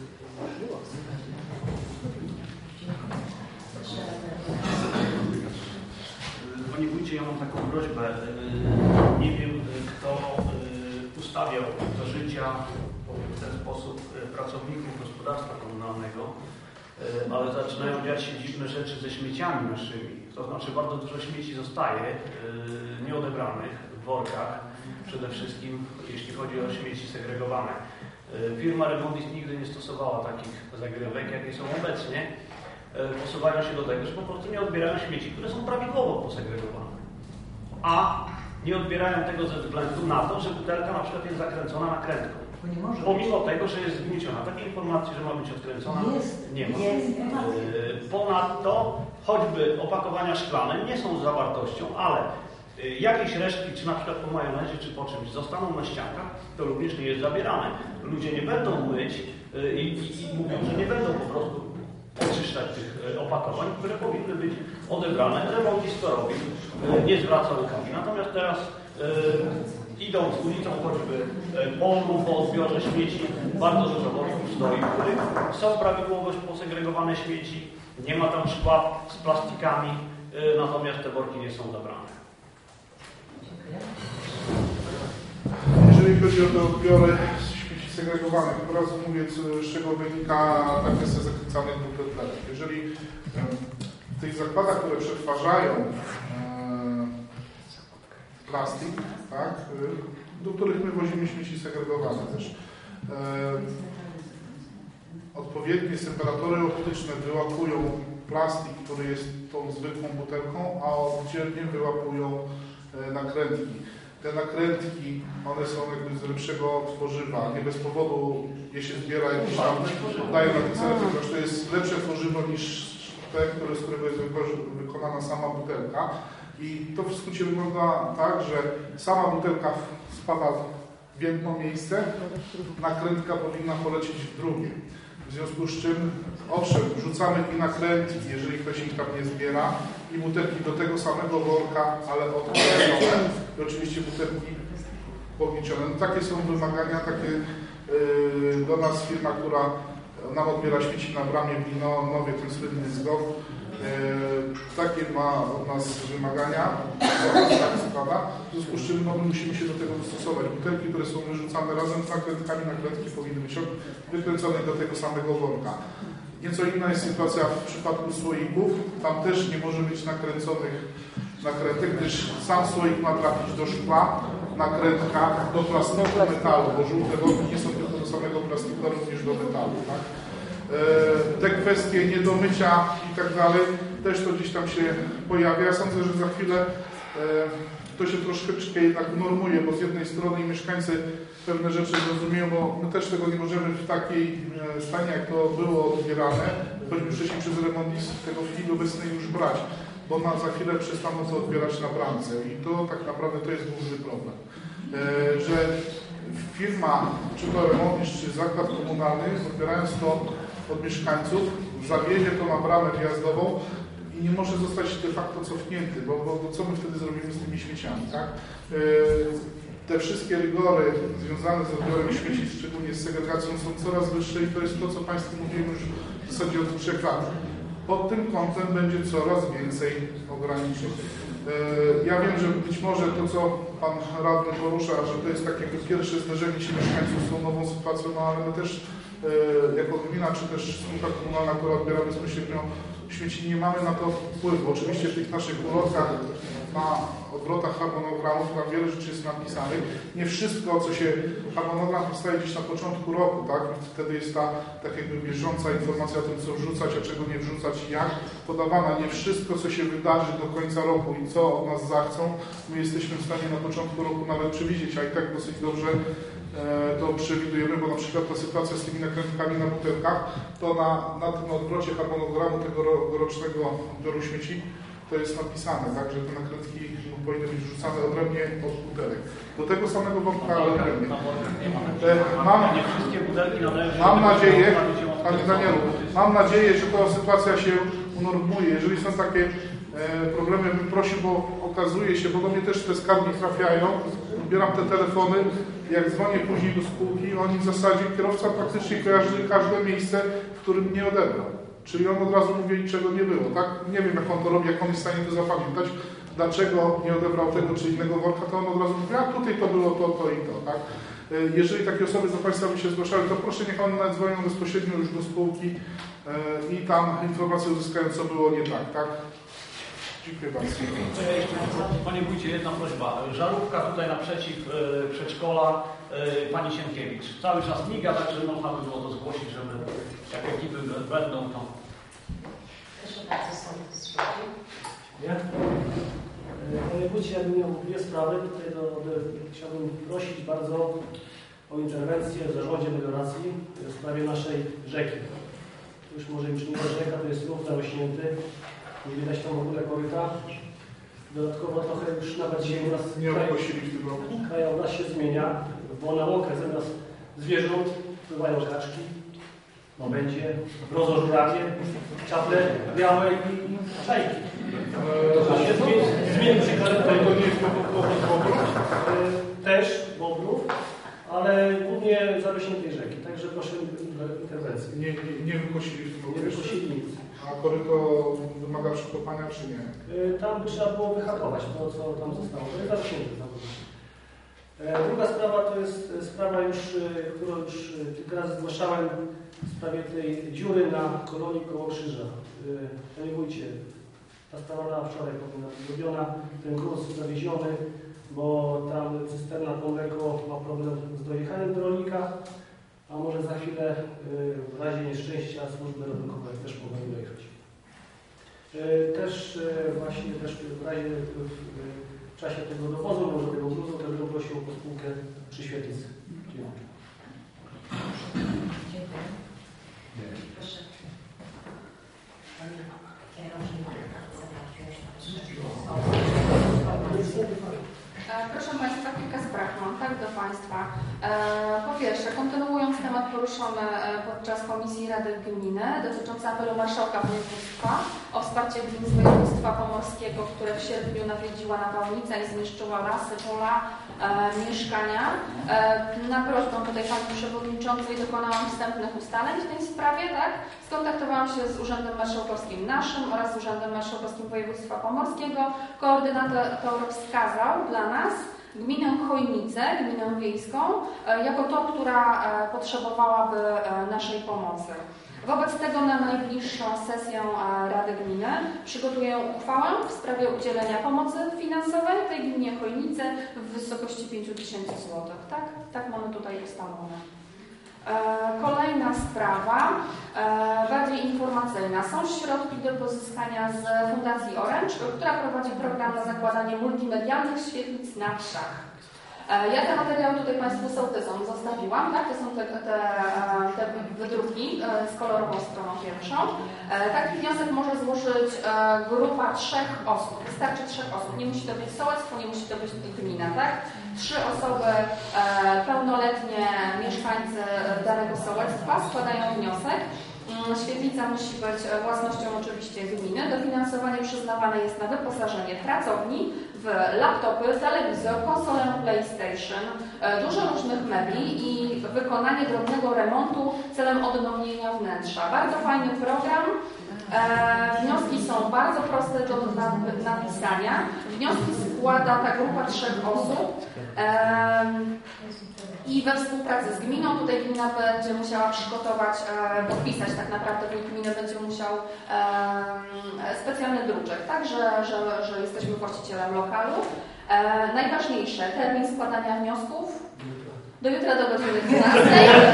Panie wójcie, ja mam taką prośbę. Nie wiem, kto ustawiał do życia w ten sposób pracowników gospodarstwa komunalnego, ale zaczynają dziać się dziwne rzeczy ze śmieciami naszymi. To znaczy bardzo dużo śmieci zostaje nieodebranych w workach, przede wszystkim jeśli chodzi o śmieci segregowane. Firma Remondis nigdy nie stosowała takich zagrywek, jakie są obecnie. Posuwają się do tego, że po prostu nie odbierają śmieci, które są prawidłowo posegregowane. A nie odbierają tego ze względu na to, że butelka na przykład jest zakręcona nakrętką. Pomimo tego, że jest zgnieciona. Takiej informacji, że ma być odkręcona, nie ma. Ponadto choćby opakowania szklane nie są z zawartością, ale jakieś resztki, czy na przykład po majonezie, czy po czymś zostaną na ściankach, to również nie jest zabierane. Ludzie nie będą myć i mówią, że nie będą po prostu oczyszczać tych opakowań, które powinny być odebrane. Remontis to robi, nie zwraca uwagi. Natomiast teraz idąc ulicą choćby Polną po odbiorze śmieci, bardzo dużo worków stoi, w których są prawidłowo posegregowane śmieci, nie ma tam szkła z plastikami, natomiast te worki nie są zabrane. Dziękuję. chodzi o te odbiory śmieci segregowanych, od razu mówię, z czego wynika ta kwestia zakręcanych butelek. Jeżeli w tych zakładach, które przetwarzają plastik, tak, do których my wozimy śmieci segregowane też, odpowiednie temperatury optyczne wyłapują plastik, który jest tą zwykłą butelką, a oddzielnie wyłapują nakrętki. Te nakrętki, one są jakby z lepszego tworzywa, nie bez powodu je się zbiera jakieś tam, dają na te cele, ponieważ to jest lepsze tworzywo niż te, z którego jest wykonana sama butelka. I to w skrócie wygląda tak, że sama butelka spada w jedno miejsce, nakrętka powinna polecieć w drugie. W związku z czym, owszem, wrzucamy i nakrętki, jeżeli ktoś ich tam nie zbiera, i butelki do tego samego worka, ale odkręcone, i oczywiście butelki pogniecione. No, takie są wymagania, takie do nas firma, która nam odbiera śmieci na bramie w Linowie, ten słynny ZGOW, takie ma od nas wymagania, tak składa, w związku z czym my musimy się do tego dostosować. Butelki, które są wyrzucane razem z nakrętkami, nakrętki powinny być wykręcone do tego samego worka. Nieco inna jest sytuacja w przypadku słoików. Tam też nie może być nakręconych nakrętek, gdyż sam słoik ma trafić do szkła, nakrętka do plastiku, metalu, bo żółte worki nie są tylko do samego plastiku, ale również do metalu. Tak? Te kwestie niedomycia i tak dalej, też to gdzieś tam się pojawia. Ja sądzę, że za chwilę to się troszeczkę jednak normuje, bo z jednej strony mieszkańcy pewne rzeczy rozumieją, bo my też tego nie możemy w takiej stanie, jak to było odbierane, choćby wcześniej przez remontistów, tego w chwili obecnej już brać, bo za chwilę przestaną to odbierać na bramce i to tak naprawdę to jest główny problem. Że firma, czy to remontist, czy zakład komunalny, odbierając to od mieszkańców, zawiezie to na bramę wjazdową i nie może zostać de facto cofnięty, bo co my wtedy zrobimy z tymi śmieciami, tak? Te wszystkie rygory związane z odbiorem śmieci, szczególnie z segregacją, są coraz wyższe i to jest to, co Państwu mówiłem już w zasadzie od 3 lat. Pod tym kątem będzie coraz więcej ograniczeń. Ja wiem, że być może to, co Pan Radny porusza, że to jest takie pierwsze zderzenie się mieszkańców z tą nową sytuacją, no ale my też jako gmina, czy też spółka komunalna, która odbiera bezpośrednio śmieci, nie mamy na to wpływu. Oczywiście w tych naszych ulotkach, na obrotach harmonogramów, tam wiele rzeczy jest napisanych. Nie wszystko, co się harmonogram powstaje gdzieś na początku roku, tak? Wtedy jest ta tak jakby bieżąca informacja o tym, co wrzucać, a czego nie wrzucać i jak podawana. Nie wszystko, co się wydarzy do końca roku i co od nas zachcą, my jesteśmy w stanie na początku roku nawet przewidzieć, a i tak dosyć dobrze to przewidujemy, bo na przykład ta sytuacja z tymi nakrętkami na butelkach, to na tym odwrocie harmonogramu tegorocznego odbioru śmieci to jest napisane, tak, że te nakrętki powinny być wrzucane odrębnie od butelek. Do tego samego worka odrębnie. Mam nadzieję, Panie Danielu, mam nadzieję, że ta sytuacja się unormuje. Jeżeli są takie problemy, bym prosił, bo okazuje się, bo do mnie też te skargi trafiają, odbieram te telefony, jak dzwonię później do spółki, oni w zasadzie, kierowca praktycznie kojarzy każde miejsce, w którym nie odebrał. Czyli on od razu mówi, niczego nie było, tak? Nie wiem, jak on to robi, jak on jest w stanie to zapamiętać, dlaczego nie odebrał tego czy innego worka, to on od razu mówi, a tutaj to było to i to, tak? Jeżeli takie osoby do Państwa by się zgłaszały, to proszę, niech one dzwonią bezpośrednio już do spółki i tam informacje uzyskają, co było nie tak, tak? Dziękuję bardzo. Panie Wójcie, jedna prośba. Żarówka tutaj naprzeciw przedszkola pani Sienkiewicz. Cały czas miga, także można by było to zgłosić, żeby jak ekipy będą, to... Proszę bardzo, stąd wstrzymać. Nie? Panie Wójcie, ja bym miał 2 sprawy. Tutaj chciałbym prosić bardzo o interwencję w zarządzie melioracji w sprawie naszej rzeki. Już może im czyniła rzeka, to jest rów zarośnięty. Nie widać tam w ogóle koryta. Dodatkowo trochę już nawet się u nas krajobraz się zmienia, bo na łąkę zamiast zwierząt wpływają kaczki, będzie rozożurawie, czaple białe i czajki. Zmienił się kalendarz. To nie jest bobrów? Też bobrów, ale głównie zarośniętej rzeki. Także proszę o interwencję. Nie wykosili w tym okresie? Nie wykosili nic. A koryto wymaga przekopania, czy nie? Tam by trzeba było wyhakować to, co tam zostało. To jest zarośnięte. Druga sprawa to jest sprawa już, którą już kilka razy zgłaszałem w sprawie tej dziury na kolonii koło krzyża. Panie wójcie, ta sprawa na wczoraj powinna być zrobiona, ten gruz zawieziony, bo tam cysterna po mleko ma problem z dojechaniem do rolnika, a może za chwilę w razie nieszczęścia służby ratunkowe też mogą dojechać. Też właśnie w czasie tego dowozu, może tego gruzu, też bym prosił o spółkę przy świetlicy. Dziękuję. Proszę. Proszę Państwa, kilka spraw mam tak do Państwa. Po pierwsze, kontynuując temat poruszony podczas Komisji Rady Gminy dotyczący apelu Marszałka Województwa o wsparcie gmin z województwa pomorskiego, które w sierpniu nawiedziła nawałnica i zniszczyła lasy, pola, mieszkania. Na prośbę tutaj Pani Przewodniczącej dokonałam wstępnych ustaleń w tej sprawie, tak? Skontaktowałam się z Urzędem Marszałkowskim naszym oraz z Urzędem Marszałkowskim Województwa Pomorskiego. Koordynator wskazał dla nas gminę Chojnice, gminę wiejską, jako tą, która potrzebowałaby naszej pomocy. Wobec tego na najbliższą sesję Rady Gminy przygotuję uchwałę w sprawie udzielenia pomocy finansowej tej gminie Chojnice w wysokości 5 000 zł. Tak mamy tutaj ustalone. Kolejna sprawa, bardziej informacyjna. Są środki do pozyskania z Fundacji Orange, która prowadzi program na zakładanie multimedialnych świetlic na wsiach. Ja te materiały tutaj Państwu sołtysom zostawiłam, tak? To są te wydruki z kolorową stroną pierwszą. Taki wniosek może złożyć grupa 3 osób. Wystarczy 3 osób. Nie musi to być sołectwo, nie musi to być gmina, tak? 3 osoby, pełnoletnie mieszkańcy danego sołectwa składają wniosek. Świetlica musi być własnością oczywiście gminy. Dofinansowanie przyznawane jest na wyposażenie pracowni w laptopy, telewizor, konsolę PlayStation, dużo różnych mebli i wykonanie drobnego remontu celem odnowienia wnętrza. Bardzo fajny program. Wnioski są bardzo proste do napisania. Wnioski składa ta grupa 3 osób i we współpracy z gminą. Tutaj gmina będzie musiała przygotować, podpisać tak naprawdę, wójt gminy będzie musiał specjalny druczek, tak, że jesteśmy właścicielem lokalu. Najważniejsze, termin składania wniosków do jutra do godziny 12.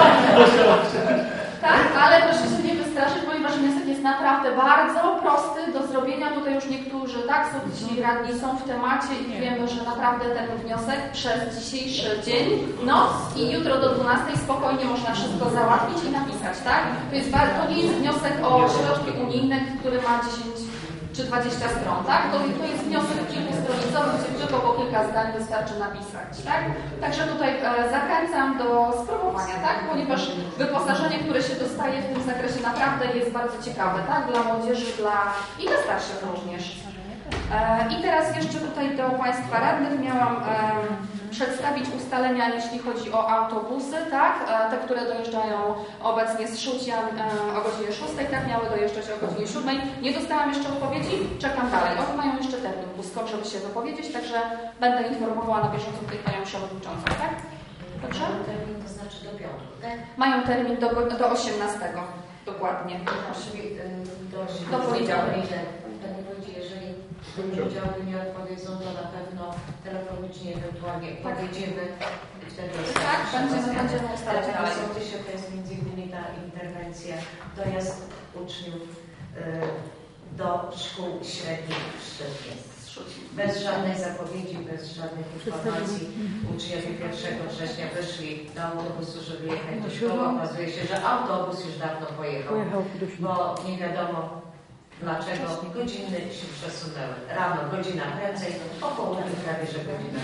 Tak, ale proszę się nie wystraszyć, ponieważ wniosek jest naprawdę bardzo prosty do zrobienia. Tutaj już niektórzy, tak, sołtysi radni są w temacie i wiemy, że naprawdę ten wniosek przez dzisiejszy dzień, noc i jutro do 12 spokojnie można wszystko załatwić i napisać, tak? To nie jest wniosek o środki unijne, który ma 10 czy 20 stron, tak? To jest wniosek kilkustronicowy, gdzie tylko po kilka zdań wystarczy napisać, tak? Także tutaj zachęcam do spróbowania, tak? Ponieważ wyposażenie, które się dostaje w tym zakresie naprawdę jest bardzo ciekawe, tak? Dla młodzieży, i dla starszych również. I teraz jeszcze tutaj do Państwa radnych miałam przedstawić ustalenia, jeśli chodzi o autobusy, tak? Te, które dojeżdżają obecnie z Szucian o godzinie 6, tak? Miały dojeżdżać o godzinie 7. Nie dostałam jeszcze odpowiedzi, czekam dalej. Oni mają jeszcze termin puskowy, żeby się wypowiedzieć, także będę informowała na bieżąco tutaj Panią Przewodniczącą, tak? Dobrze? Mają termin, to znaczy do piątku, tak? Mają termin do 18. Dokładnie. Do poniedziałku. Panie Wójcie, jeżeli poniedziałku nie odpowiedzą, to na pewno telefonicznie ewentualnie podjedziemy i wtedy tak, będziemy ustalać dalej. To jest między innymi ta interwencja, dojazd uczniów do szkół średnich w Szczytnie. Bez żadnej zapowiedzi, bez żadnych informacji uczniowie 1 września wyszli do autobusu, żeby jechać do szkoły. Okazuje się, że autobus już dawno pojechał, bo nie wiadomo dlaczego godziny się przesunęły. Rano godzina prędzej, po południu prawie że godzina.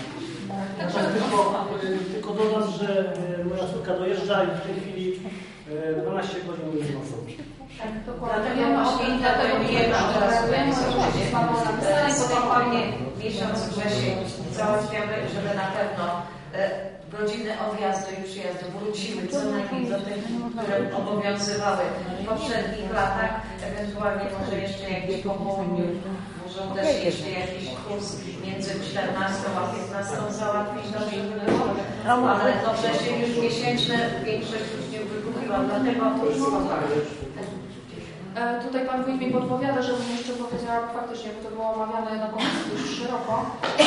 Tylko dodam, że moja córka dojeżdża i w tej chwili 12 godzin już noszą. Tak, dlatego właśnie interweniujemy teraz spokojnie miesiąc wrzesień załatwiamy, żeby na pewno godziny odjazdu i przyjazdu wróciły co najmniej do tych, które obowiązywały w poprzednich latach, ewentualnie może jeszcze jakieś po południu, może też jeszcze jakiś kurs między 14 a 15 załatwić, żeby było. Ale no wcześniej już miesięczne większość już nie wykupiła, dlatego Tutaj Pan Wójt mi podpowiada, żebym jeszcze powiedziała faktycznie, bo to było omawiane na komisji dość szeroko.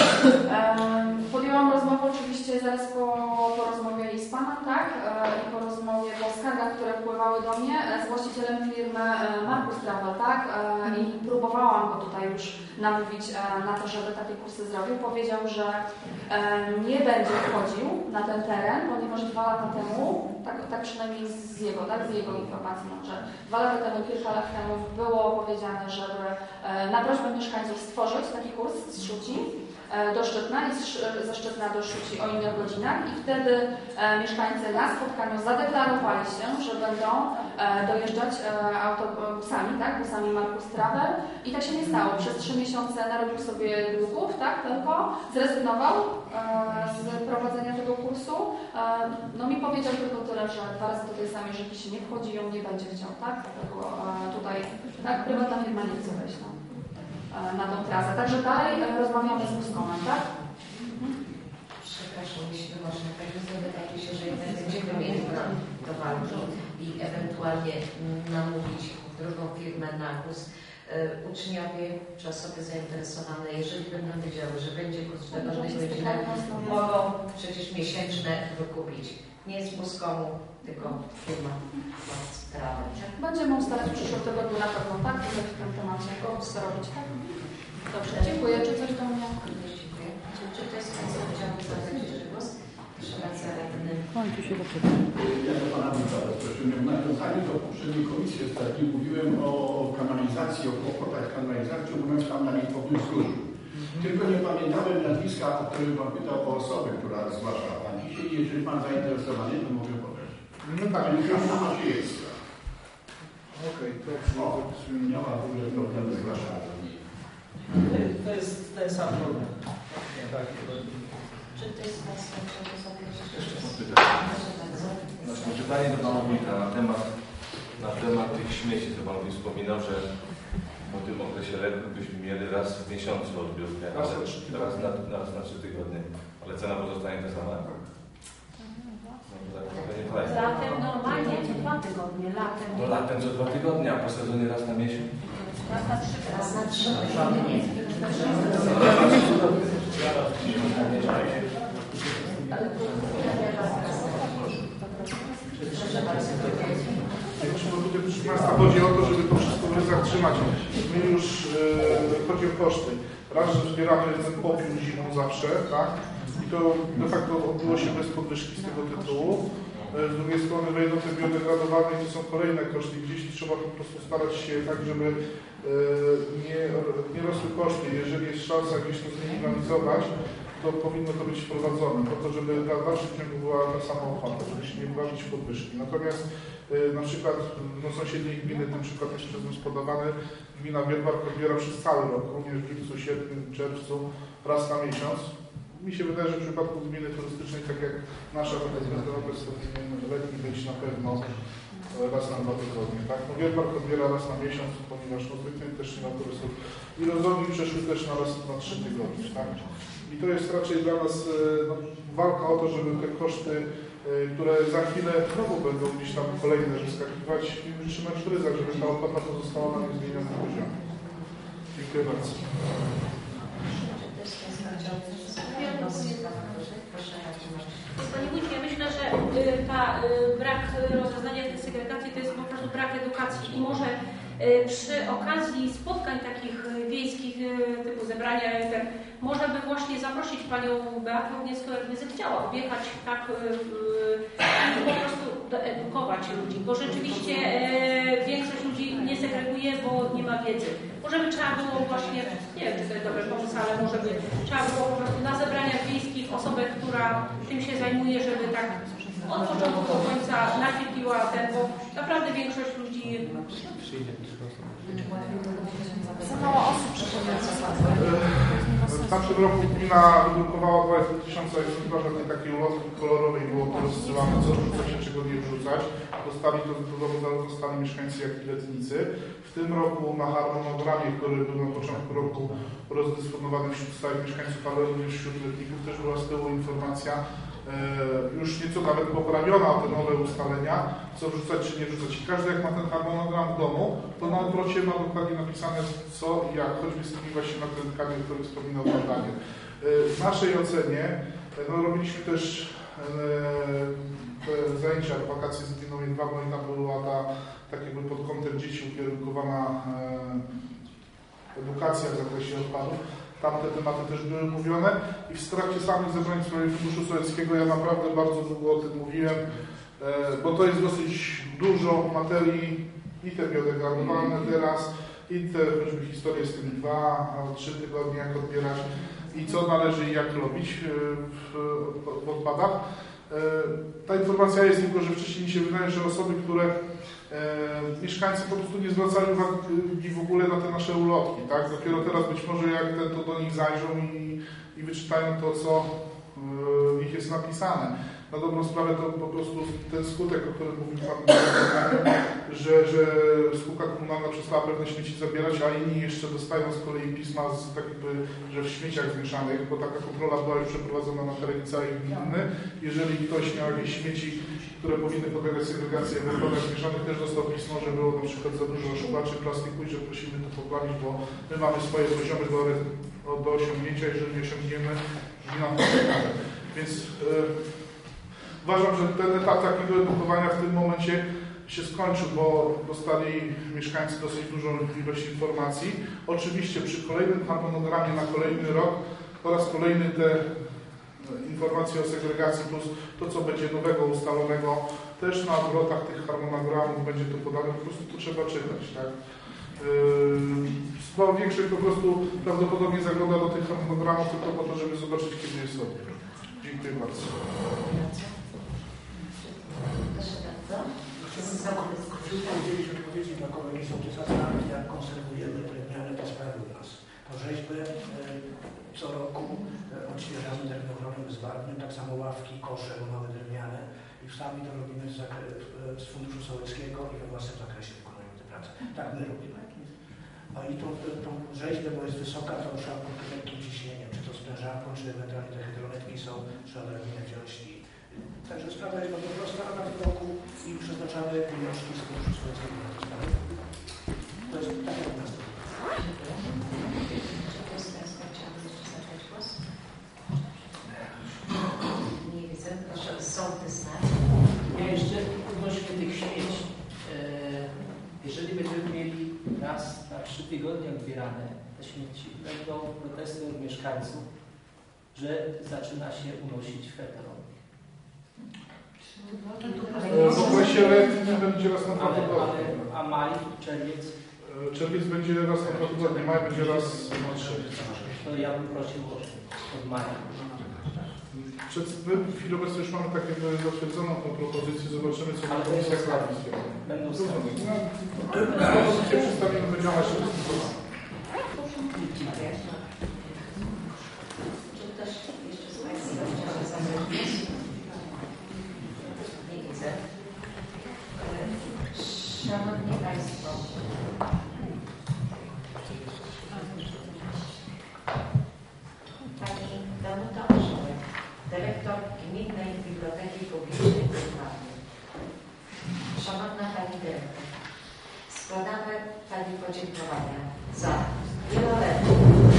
Podjęłam rozmowę oczywiście zaraz po rozmowie i z Panem, tak? I po rozmowie, po skargach, które wpływały do mnie z właścicielem firmy Markus Travel, tak? I próbowałam go tutaj już namówić na to, żeby takie kursy zrobił. Powiedział, że nie będzie wchodził na ten teren, ponieważ 2 lata temu, tak przynajmniej z jego informacji, że 2 lata temu, kilka lat temu było powiedziane, żeby na prośbę mieszkańców stworzyć taki kurs z Szuci do Szczytna i ze Szczytna do Szuci o innych godzinach i wtedy mieszkańcy na spotkaniu zadeklarowali się, że będą dojeżdżać autobusami, tak, busami Markus Travel i tak się nie stało. Przez 3 miesiące narobił sobie długów, tak, tylko zrezygnował z prowadzenia tego kursu. No mi powiedział tylko tyle, że 2 razy do tej samej rzeki się nie wchodzi i on nie będzie chciał, tak, dlatego tutaj tak, prywatna firma nie chce wejść na tą trasę. Także dalej rozmawiamy z Buskomem, tak? Przepraszam, jeśli można, także wydaje się, że jednak będziemy mieli do walki i ewentualnie namówić drugą firmę na kurs. Uczniowie czy osoby zainteresowane, jeżeli będą wiedziały, że będzie kurs w dowolnych godzinach, mogą przecież miesięczne wykupić. Nie z Buskomu, tylko firma Travel. Będziemy ustalać w przyszłym tygodniu na pewno, tak? Tutaj w tym temacie, co robić, tak? Dobrze, dziękuję. Czy coś do mnie? Dziękuję. Czy to jest Państwo chciałby zabrać jeszcze głos? Proszę bardzo, radny. Ja do Pana Wójta bezpośrednio. W nawiązaniu do poprzedniej komisji ostatniej mówiłem o kanalizacji, o kłopotach kanalizacji, mówiąc tam na Litwowym Wzgórzu. Tylko nie pamiętałem nazwiska, o którym Pan pytał, o osobę, która zgłaszała Pan dzisiaj. Jeżeli Pan zainteresowany, to mogę podać. No tak, Pani Kasia jest. Okej, to miała w ogóle problem zgłaszania. To jest ten sam problem. Czy to jest Państwo chciałby zabrać Jeszcze jeszcze mam głos? pytanie do Pana Wójta na temat tych śmieci, co Pan Wójt wspominał, że po tym okresie letnim byśmy mieli raz w miesiącu odbiórkę, raz na 3 tygodnie. Ale cena pozostanie ta sama? Latem normalnie co 2 tygodnie. No latem co 2 tygodnie, a po sezonie raz na miesiąc? Raz na 3 tygodnie. Tutaj, proszę Państwa, chodzi o to, żeby to wszystko w ryzach trzymać. My już chodzi o koszty. Raz, że zbieramy ten popiół zimą zawsze, tak? I to de facto odbyło się bez podwyżki z tego tytułu. Z drugiej strony jednoty biodegradowane to są kolejne koszty. Gdzieś trzeba po prostu starać się tak, żeby nie rosły koszty. Jeżeli jest szansa gdzieś to zminimalizować, to powinno to być wprowadzone, po to, żeby dla dalszych ciągu była ta sama opłata, żeby się nie bawić w podwyżki. Natomiast na przykład sąsiedniej gminy, ten przykład jest przez nas podawany, gmina Wielbark odbiera przez cały rok, również w lipcu, sierpniu, czerwcu, raz na miesiąc. Mi się wydaje, że w przypadku gminy turystycznej, tak jak nasza, to ten okres letni być na pewno raz na 2 tygodnie. Tak? No Wielbark odbiera raz na miesiąc, ponieważ zwykle też nie ma turystów. I rozrogi przeszły też na raz na 3 tygodnie. Tak? I to jest raczej dla nas walka o to, żeby te koszty, które za chwilę znowu będą gdzieś tam kolejne wyskakiwać, trzymać w ryzach, żeby ta opłata pozostała na niezmienionym poziomie. Dziękuję bardzo. Panie Wójcie, ja myślę, że brak rozwiązania tej segregacji to jest po prostu brak edukacji i może przy okazji spotkań takich wiejskich typu zebrania, może by właśnie zaprosić Panią Beatę Ogniewską, jakby zechciała objechać tak i po prostu edukować ludzi, bo rzeczywiście większość ludzi nie segreguje, bo nie ma wiedzy. Może by trzeba było właśnie, nie wiem czy to jest dobry pomysł, ale może by trzeba było po prostu na zebraniach wiejskich osobę, która tym się zajmuje, żeby tak od początku do końca naświetliła ten, bo naprawdę większość ludzi Za mało osób przychodzi. W tamtym roku gmina wydrukowała 20 000 egzemplarzy tej takiej ulotki kolorowej, było to rozsyłane, co wrzucać i czego nie wrzucać. Dostali mieszkańcy, jak i letnicy. W tym roku na harmonogramie, który był na początku roku rozdysponowany wśród stałych mieszkańców, ale również wśród letników, też była z tyłu informacja, już nieco nawet poprawiona o te nowe ustalenia, co wrzucać czy nie wrzucać. I każdy jak ma ten harmonogram w domu, to na obrocie ma dokładnie napisane co i jak, choćby z tymi właśnie nakrętkami, o których wspominał Pan Daniel. W naszej ocenie robiliśmy też te zajęcia wakacje z gminą Jedwabną i tam była tak jakby pod kątem dzieci ukierunkowana edukacja w zakresie odpadów. Tam te tematy też były mówione i w trakcie samych zebrań w sprawie Funduszu Sowieckiego ja naprawdę bardzo długo o tym mówiłem, bo to jest dosyć dużo materii i te biodegradowane teraz, i te choćby historie z tymi 2-3 tygodnie jak odbierać i co należy i jak robić w odpadach. Ta informacja jest tylko, że wcześniej mi się wydaje, że osoby, które mieszkańcy po prostu nie zwracają uwagi w ogóle na te nasze ulotki, tak? Dopiero teraz być może jak to do nich zajrzą i wyczytają to, co w nich jest napisane. Na dobrą sprawę to po prostu ten skutek, o którym mówił Pan, że spółka komunalna przestała pewne śmieci zabierać, a inni jeszcze dostają z kolei pisma że w śmieciach zmieszanych, bo taka kontrola była już przeprowadzona na terenie całej gminy. Jeżeli ktoś miał jakieś śmieci, które powinny podlegać segregacji w odpadach zmieszanych, też dostał pismo, że było na przykład za dużo szkła czy plastiku i że prosimy to poprawić, bo my mamy swoje poziomy do osiągnięcia, jeżeli nie osiągniemy, gmina to przekaże. Więc uważam, że ten etap takiego edukowania w tym momencie się skończył, bo dostali mieszkańcy dosyć dużą ilość informacji. Oczywiście przy kolejnym harmonogramie na kolejny rok po raz kolejny te informacje o segregacji plus to, co będzie nowego ustalonego, też na obrotach tych harmonogramów będzie to podane, po prostu to trzeba czytać, tak? Większość po prostu prawdopodobnie zagląda do tych harmonogramów tylko po to, żeby zobaczyć, kiedy jest odbiór. Dziękuję bardzo. Chciałbym udzielić odpowiedzi na kolegi sołtysa, jak konserwujemy drewniane te sprawy u nas. To rzeźbę co roku odświeżamy drewnochronem bezbarwnym, tak samo ławki, kosze, bo mamy drewniane i sami to robimy z Funduszu Sołeckiego i we własnym zakresie wykonujemy te prace. Tak my robimy. No i tą rzeźbę, bo jest wysoka, to trzeba pod lekkim ciśnieniem, czy to sprężarką, czy ewentualnie te hydroletki są, trzeba drewninę wziąć i także sprawa jest bardzo prosta, a w roku i przeznaczamy pieniążki z Funduszu Sołeckiego na te sprawy. To jest tak jak u nas. Nie widzę, proszę, sołtys. Ja jeszcze odnośnie tych śmieci. Jeżeli będziemy mieli raz na 3 tygodnie odbierane te śmieci, będą protesty od mieszkańców, że zaczyna się unosić feteron. W okresie letnim będzie raz na 2 tygodnie. A maj, czerwiec? Czerwiec będzie raz na 2 tygodnie, maj będzie raz na 3. To ja bym prosił od maja. My w chwili obecnej już mamy tak jakby zatwierdzoną tą propozycję, zobaczymy co na komisjach rady. Będą propozycję przedstawimy, będzie ona się dyskutowana. Czy ktoś jeszcze z Państwa chciałby zabrać głos? Nie widzę. Szanowni Państwo, Pani Danuta Orzełek, dyrektor Gminnej Biblioteki Publicznej w Jedwabnej. Szanowna Pani Dyrektor, składamy Pani podziękowania za wieloletnie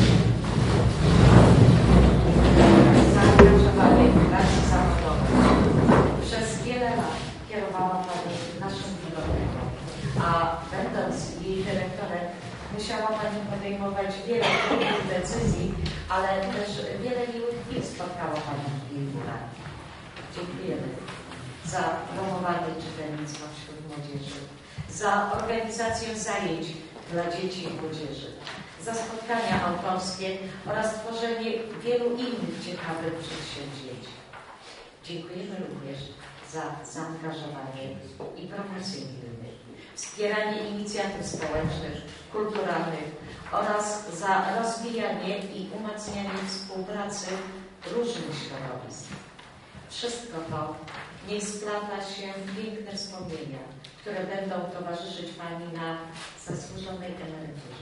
zaangażowanie w pracy zawodowej. Przez wiele lat kierowała Pani naszą biblioteką, a będąc jej dyrektorem musiała Pani podejmować wiele trudnych decyzji, ale też wiele miłych chwil spotkało Pani w jej górach. Dziękujemy za promowanie czytelnictwa wśród młodzieży, za organizację zajęć dla dzieci i młodzieży, za spotkania autorskie oraz tworzenie wielu innych ciekawych przedsięwzięć. Dziękujemy również za zaangażowanie i promocję gminy, wspieranie inicjatyw społecznych, kulturalnych oraz za rozwijanie i umacnianie współpracy różnych środowisk. Wszystko to niech splata się w piękne wspomnienia, które będą towarzyszyć Pani na zasłużonej emeryturze.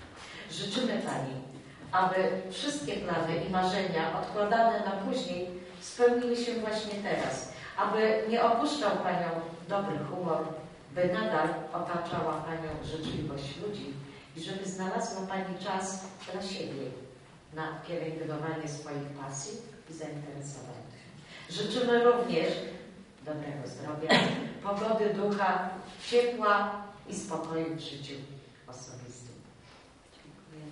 Życzymy Pani, aby wszystkie plany i marzenia odkładane na później spełniły się właśnie teraz. Aby nie opuszczał Panią dobry humor, by nadal otaczała Panią życzliwość ludzi i żeby znalazła Pani czas dla siebie na pielęgnowanie swoich pasji i zainteresowań. Życzymy również dobrego zdrowia, pogody ducha, ciepła i spokoju w życiu osobistym. Dziękuję.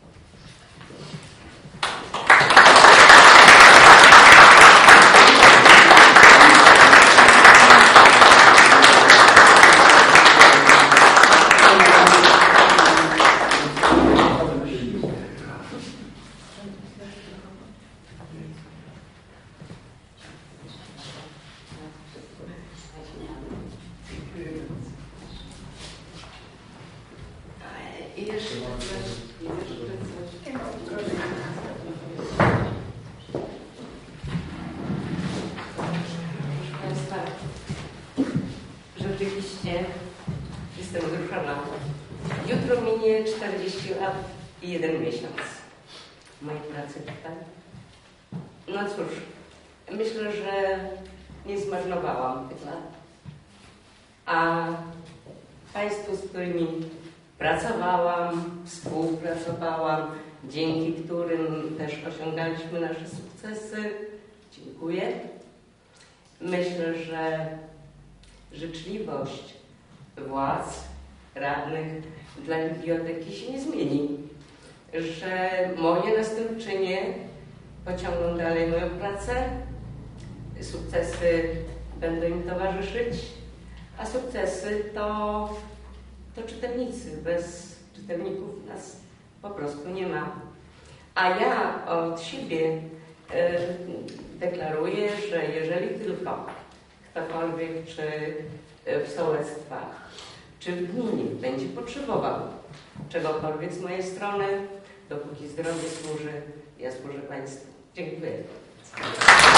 I jeszcze coś. Proszę Państwa, rzeczywiście jestem wzruszona. Jutro minie 40 lat i 1 miesiąc mojej pracy tutaj. No cóż, myślę, że nie zmarnowałam tych lat. A Państwu, z którymi pracowałam, współpracowałam, dzięki którym też osiągaliśmy nasze sukcesy, dziękuję. Myślę, że życzliwość władz, radnych dla biblioteki się nie zmieni, że moje następczynie pociągną dalej moją pracę, sukcesy będą im towarzyszyć, a sukcesy to czytelnicy. Bez czytelników nas po prostu nie ma. A ja od siebie deklaruję, że jeżeli tylko ktokolwiek, czy w sołectwach, czy w gminie będzie potrzebował czegokolwiek z mojej strony, dopóki zdrowie służy, ja służę Państwu. Dziękuję.